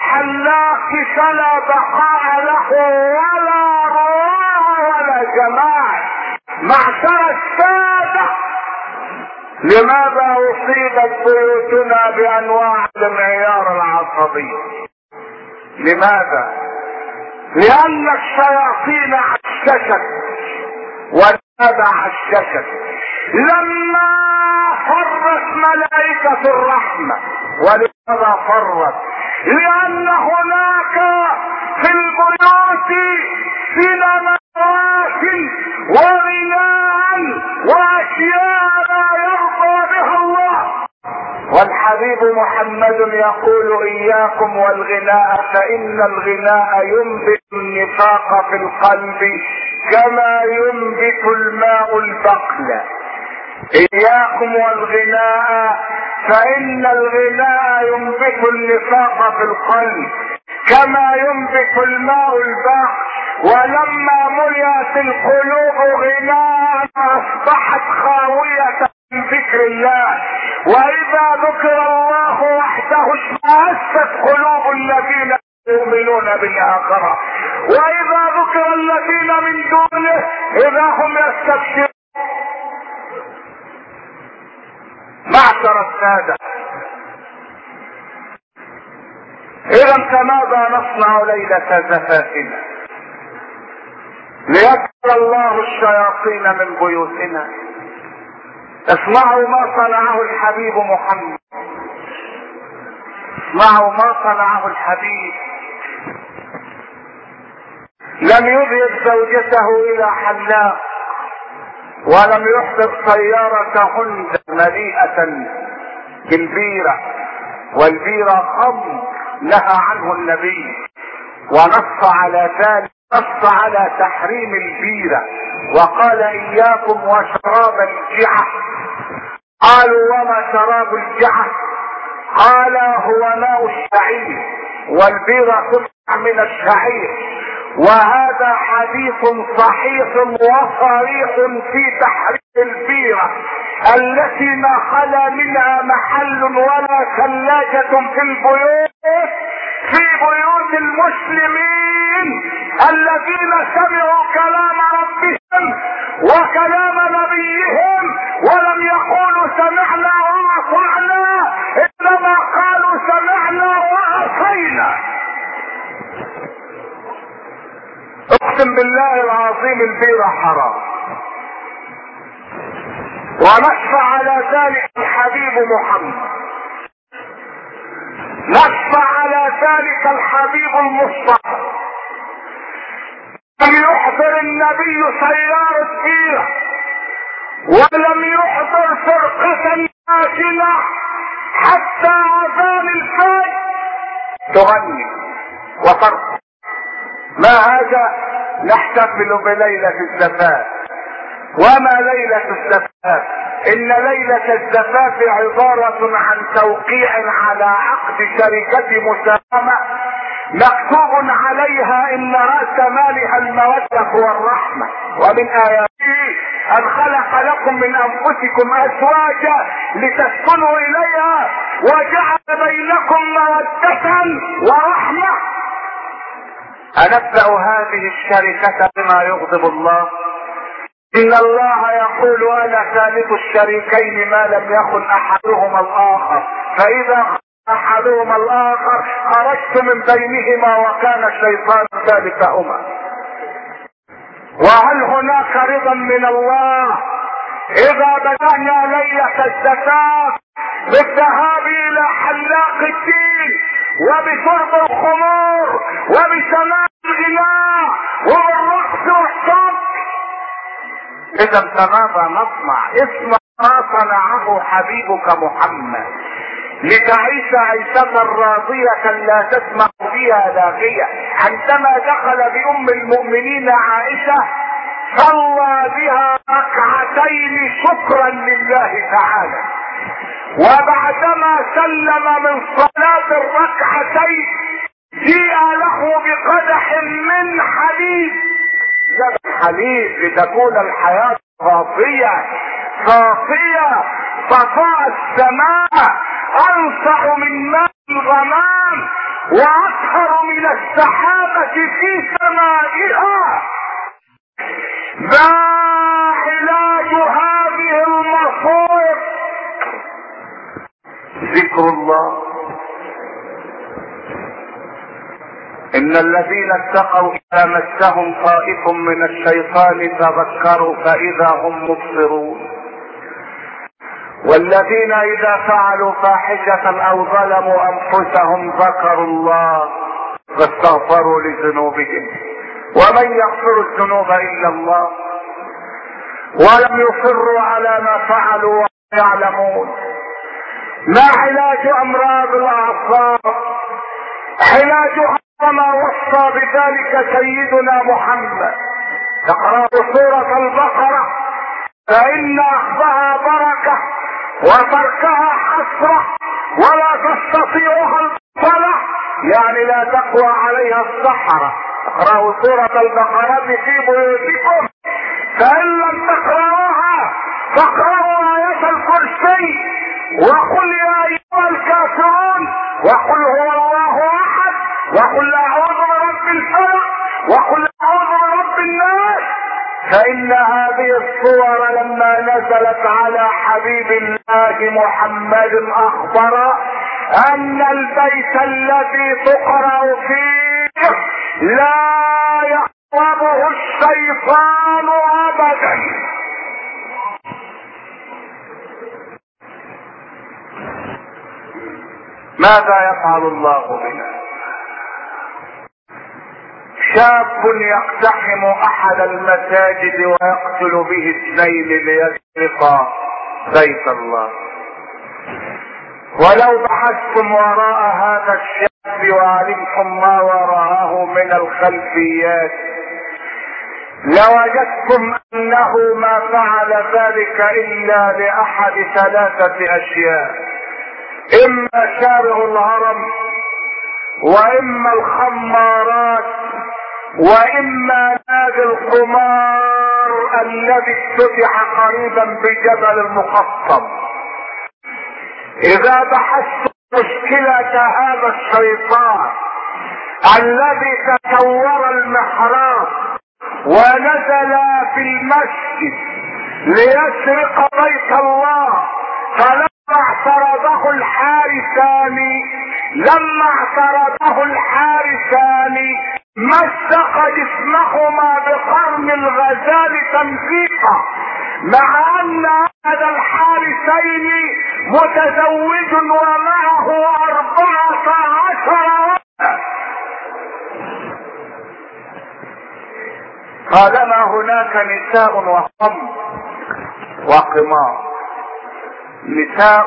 الحلاق فلا بقاء له ولا رواه ولا جماعة. معشر السادة، لماذا اصيبت بيوتنا بانواع الانهيار العصبي؟ لماذا؟ لان الشياطين عششت. ولماذا عششت؟ لما فرت ملائكة الرحمة. ولماذا فرت؟ لان هناك في البيوت سينماوات وغناء واشياء لا يرضى بها الله. والحبيب محمد يقول اياكم والغناء فان الغناء ينبت النفاق في القلب كما ينبت الماء البقل. اياكم والغناء فان الغناء ينبت النفاق في القلب كما ينبت الماء البقل. ولما ملئت القلوب غناء اصبحت خاوية من ذكر الله. واذا ذكر الله وحده اشمأزت قلوب الذين يؤمنون بالاخرة. واذا ذكر الذين من دونه اذا هم يستبشرون. معشر السادة، اذا فماذا نصنع ليلة زفافنا؟ ليدخل الله الشياطين من بيوتنا. اسمعوا ما صنعه الحبيب محمد. اسمعوا ما صنعه الحبيب. لم يذهب زوجته الى حلاق، ولم يحضر سيارة هند مليئة بالبيرة، والبيرة خمر نهى عنه النبي ونص على ذلك، نص على تحريم البيرة وقال اياكم وشراب الجعة. قالوا وما شراب الجعة؟ قال هو ماء الشعير، والبيرة تصنع من الشعير. وهذا حديث صحيح وصريح في تحريم البيرة التي ما خلا منها محل ولا ثلاجة في البيوت، في بيوت المسلمين الذين سمعوا كلام ربهم وكلام نبيهم ولم يقولوا سمعنا واطعنا، انما قالوا سمعنا وعصينا. اقسم بالله العظيم البيرة حرام، ونص على ذلك الحبيب محمد، نص على ذلك الحبيب المصطفى. لم يحضر النبي سيارة بيرة، ولم يحضر فرقة ناشلة حتى اذان الفجر تغني وترقص. ما هذا؟ نحتفل بليلة الزفاف. وما ليلة الزفاف؟ ان ليلة الزفاف عبارة عن توقيع على عقد شركة مساهمة مكتوب عليها ان رأس مالها المودة والرحمة. ومن آياته ان خلق لكم من انفسكم ازواجا لتسكنوا اليها وجعل بينكم مودة ورحمة. أنبدأ هذه الشركة بما يغضب الله؟ إن الله يقول أنا ثالث الشريكين ما لم يكن أحدهما الآخر، فإذا أحدهما الآخر خرجت من بينهما وكان الشيطان ثالثهما. وهل هناك رضا من الله إذا بدأنا ليلة الزفاف بالذهاب إلى حلاق الدين وبشرب الخمور وبسماع الغناء وبالرقص والصب؟ اذا فماذا نصنع؟ اسمع ما صنعه حبيبك محمد لتعيش عيشة راضية لا تسمع فيها لاغية. عندما دخل بأم المؤمنين عائشة صلى بها ركعتين شكرا لله تعالى، وبعدما سلم من صلاة الركعتين جيء له بقدح من حليب، جاب حليب لتكون الحياة صافية صافية صفاء السماء انصع من ماء الغمام. واطهر من السحابة في سمائها. ما علاج هذه المصائب؟ ذكر الله. ان الذين اتقوا اذا مسهم طائف من الشيطان تذكروا فاذا هم مبصرون، والذين اذا فعلوا فاحشة او ظلموا انفسهم ذكروا الله فاستغفروا لذنوبهم، ومن يغفر الذنوب الا الله، ولم يصروا على ما فعلوا وهم يعلمون. ما علاج امراض الاعصاب؟ علاجها كما وصى بذلك سيدنا محمد. تقرأوا سورة البقرة فإن أخذها بركة وتركها حسرة ولا تستطيعها البطلة، يعني لا تقوى عليها السحرة. تقرأوا سورة البقرة في بيوتكم، فإن لم تقرأوها فاقرأوا آية الكرسي وقل يا أيها الكافرون وقل هو الله أحد وقل اعوذ برب الفلق وقل اعوذ برب الناس. فان هذه الصور لما نزلت على حبيب الله محمد اخبر ان البيت الذي تقرأ فيه لا يقربه الشيطان ابدا. ماذا يفعل الله بنا؟ شاب يقتحم احد المساجد ويقتل به اثنين ليسرق بيت الله. ولو بحثتم وراء هذا الشاب وعلمتم ما وراءه من الخلفيات لوجدتم انه ما فعل ذلك الا لاحد ثلاثة اشياء: اما شارع الهرم، واما الخمارات، واما نادي القمار الذي افتتح قريبا بجبل المقطم. اذا بحثت مشكلة هذا الشيطان الذي تسور المحراب ونزل في المسجد ليسرق بيت الله، فلما اعترضه الحارسان لما اعترضه الحارسان مسق جسمهما بقرن الغزال تمزيقا، مع ان احد الحارسين متزوج ومعه اربعة عشر ولد. طالما هناك نساء وخمر وقمار، نساء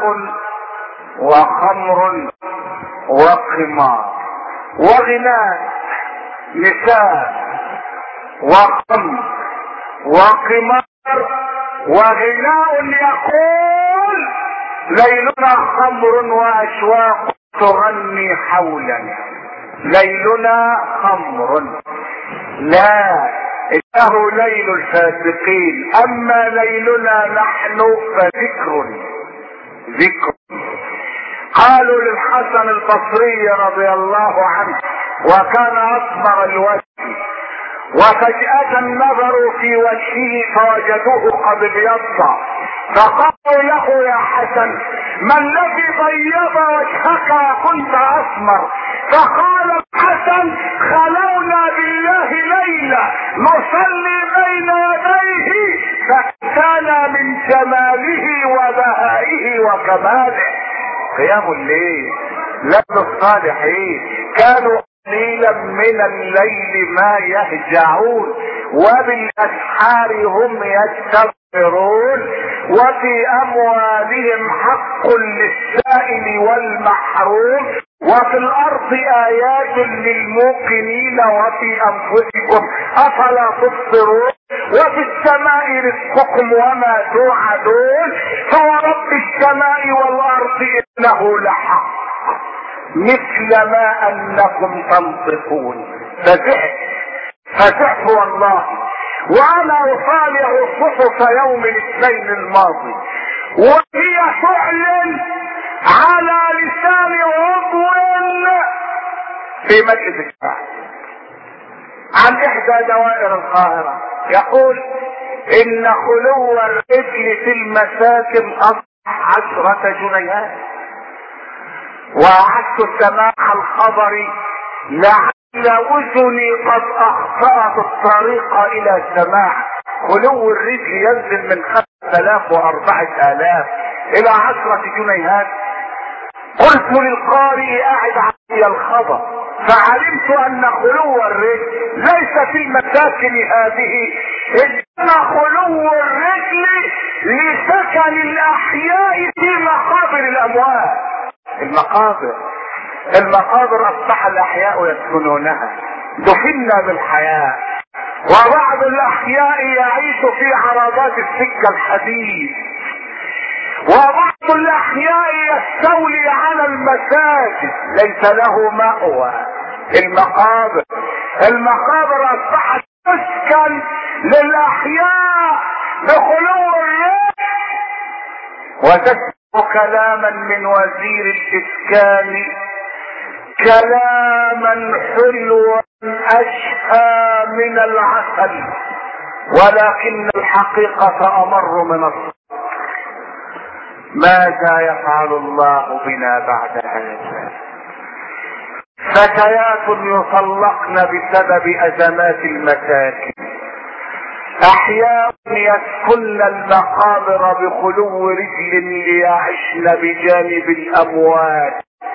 وخمر وقمار وغناء، نساء وخمر وقمار وغناء، يقول ليلنا خمر واشواق تغني حولا. ليلنا خمر، لا انه ليل الفاسقين، اما ليلنا نحن فذكر ذكر. قالوا للحسن البصري رضي الله عنه وكان اسمر الوجه، وفجأة نظروا في وجهه فوجدوه قد ابيض، فقالوا له يا حسن ما الذي بيض وجهك وكنت اسمر؟ فقال الحسن خلونا بالله ليلة نصلي بين يديه فكان من جماله وبهائه وكماله. قيام الليل لابد الصالحين كانوا قليلا من الليل ما يهجعون وبالاسحار هم يستغفرون، وفي اموالهم حق للسائل والمحروم، وفي الارض ايات للموقنين وفي انفسكم افلا تبصرون، وفي السماء رزقكم وما توعدون، فورب السماء والارض انه لحق مثل ما انكم تنطقون. فزعت فزعت والله وانا اطالع صحف يوم الاثنين الماضي وهي تعلن على لسان عضو في مجلس الشعب عن احدى دوائر القاهرة، يقول ان خلو الرجل في المساكن اصبح عشرة جنيهات. وأعدت سماع الخبر لعل اذني قد اخطأت الطريق الى السماع. خلو الرجل ينزل من خمسة آلاف واربعة آلاف الى عشرة جنيهات. قلت للقارئ اعد علي الخبر، فعلمت ان خلو الرجل ليس في المساكن هذه، انما خلو الرجل لسكن الاحياء في مقابر الاموات. المقابر المقابر اصبح الاحياء يسكنونها، دفنا بالحياة، وبعض الاحياء يعيش في عربات السكة الحديد، وبعض الاحياء يستولي على المساجد ليس له مأوى. المقابر المقابر اصبحت مسكن للاحياء بخلو الرجل. وتسمع كلاما من وزير الاسكان، كلاما حلوا اشهى من العسل، ولكن الحقيقة امر من الصدق. ماذا يفعل الله بنا بعد هذا؟ فتيات يطلقن بسبب ازمات المساكن، احياء يسكن المقابر بخلو رجل ليعشن بجانب الاموات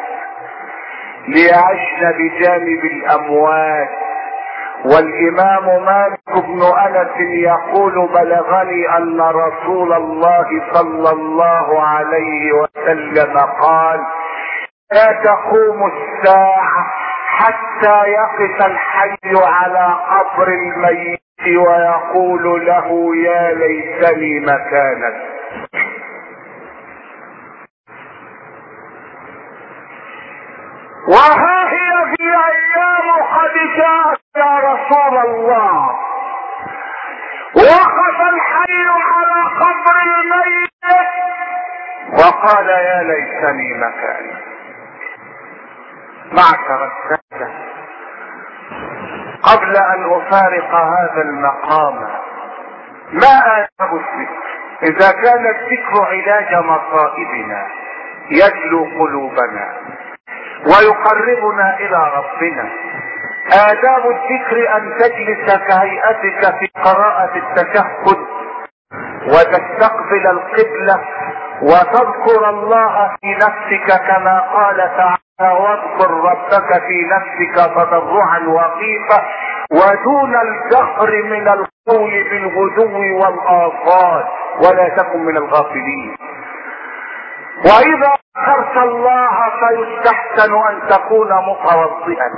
ليعشن بجانب الاموات. والامام مالك بن انس يقول بلغني ان رسول الله صلى الله عليه وسلم قال لا تقوم الساعة حتى يقف الحي على قبر الميت ويقول له يا ليتني مكانك. وها هي في ايام قد جاءت يا رسول الله، وقف الحي على قبر الميت وقال يا ليتني مكانك. معشر السادة، قبل ان افارق هذا المقام، ما آداب الذكر؟ اذا كان الذكر علاج مصائبنا يجلو قلوبنا ويقربنا الى ربنا، آداب الذكر ان تجلس كهيئتك في قراءة التشهد وتستقبل القبلة وتذكر الله في نفسك كما قال تعالى واذكر ربك في نفسك تضرعا وخيفة ودون الجهر من القول بالغدو والآصال ولا تكن من الغافلين. واذا ذكرت الله فيستحسن ان تكون متوضئا.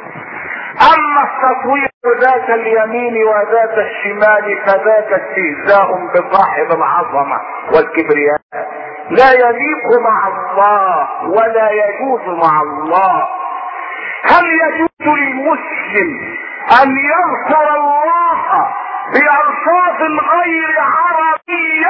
اما التطوير ذات اليمين وذات الشمال فذاك استهزاء بصاحب العظمة والكبرياء، لا يليق مع الله ولا يجوز مع الله. هل يجوز للمسلم ان يذكر الله بألفاظ غير عربية؟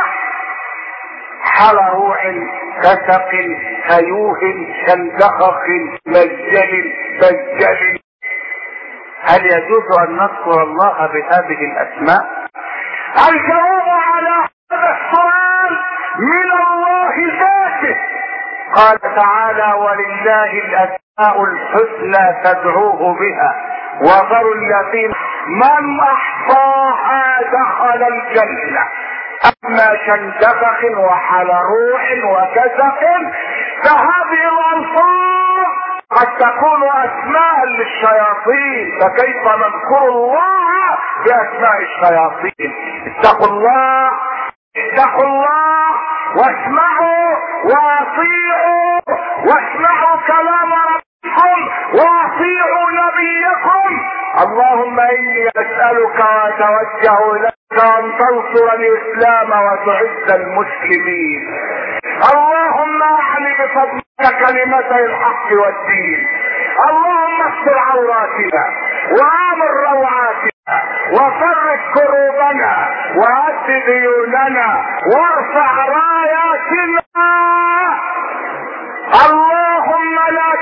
حلروع، كسق، هيوه، شندخخ، مجل، بجل. هل يجوز ان نذكر الله بهذه الاسماء؟ الجواب على هذا السؤال من الله ذاته. قال تعالى ولله الاسماء الحسنى فادعوه بها وذروا الذين من احصاها دخل الجنة. اما شندخخ وحلروع وكسق فهذه الالفاظ قد تكون اسماء للشياطين، فكيف نذكر الله باسماء الشياطين؟ اتقوا الله اتقوا الله واسمعوا واطيعوا واسمعوا كلام ربكم واطيعوا نبيكم. اللهم اني اسألك واتوجه اليك ان تنصر الاسلام وتعز المسلمين. اللهم اعل بفضلك كلمتي الحق والدين. اللهم استر عوراتنا وامن روعاتنا وفرج كروبنا وأد ديوننا وارفع راياتنا. اللهم لا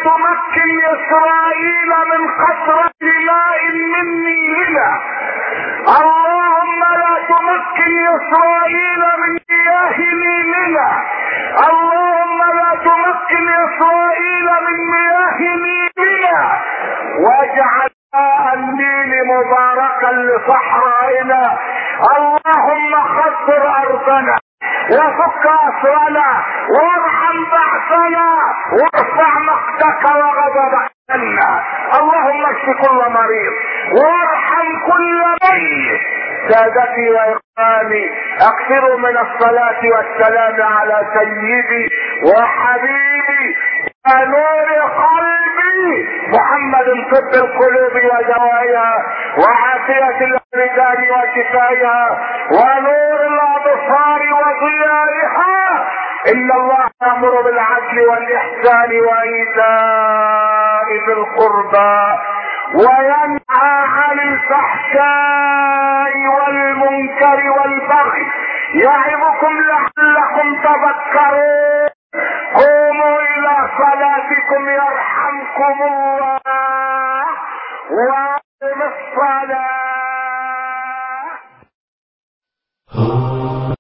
تمكن اسرائيل من قطرة ماء مني لنا. اللهم لا تمكن اسرائيل من مياه نيلنا. اللهم لا تمكن اسرائيل من مياه نيلنا، واجعل النيل مباركا لصحرائنا. اللهم خطر ارضنا وفك اسرنا وارحم بعثنا وارفع مقتك وغضبك عنا. اللهم اشف كل مريض وارحم كل ميت. سادتي واخواني، اكثروا من الصلاة والسلام على سيدي وحبيبي ونور قلبي محمد، طب القلوب ودوائها وعافية الابدان وشفائها ونور الابصار وضيائها. ان الله يأمر بالعدل والاحسان وايتاء ذي القربى وينهى عن الفحشاء والمنكر والبغي يعظكم لعلكم تذكرون. قوموا الى صلاتكم يرحمكم الله واقم الصلاة.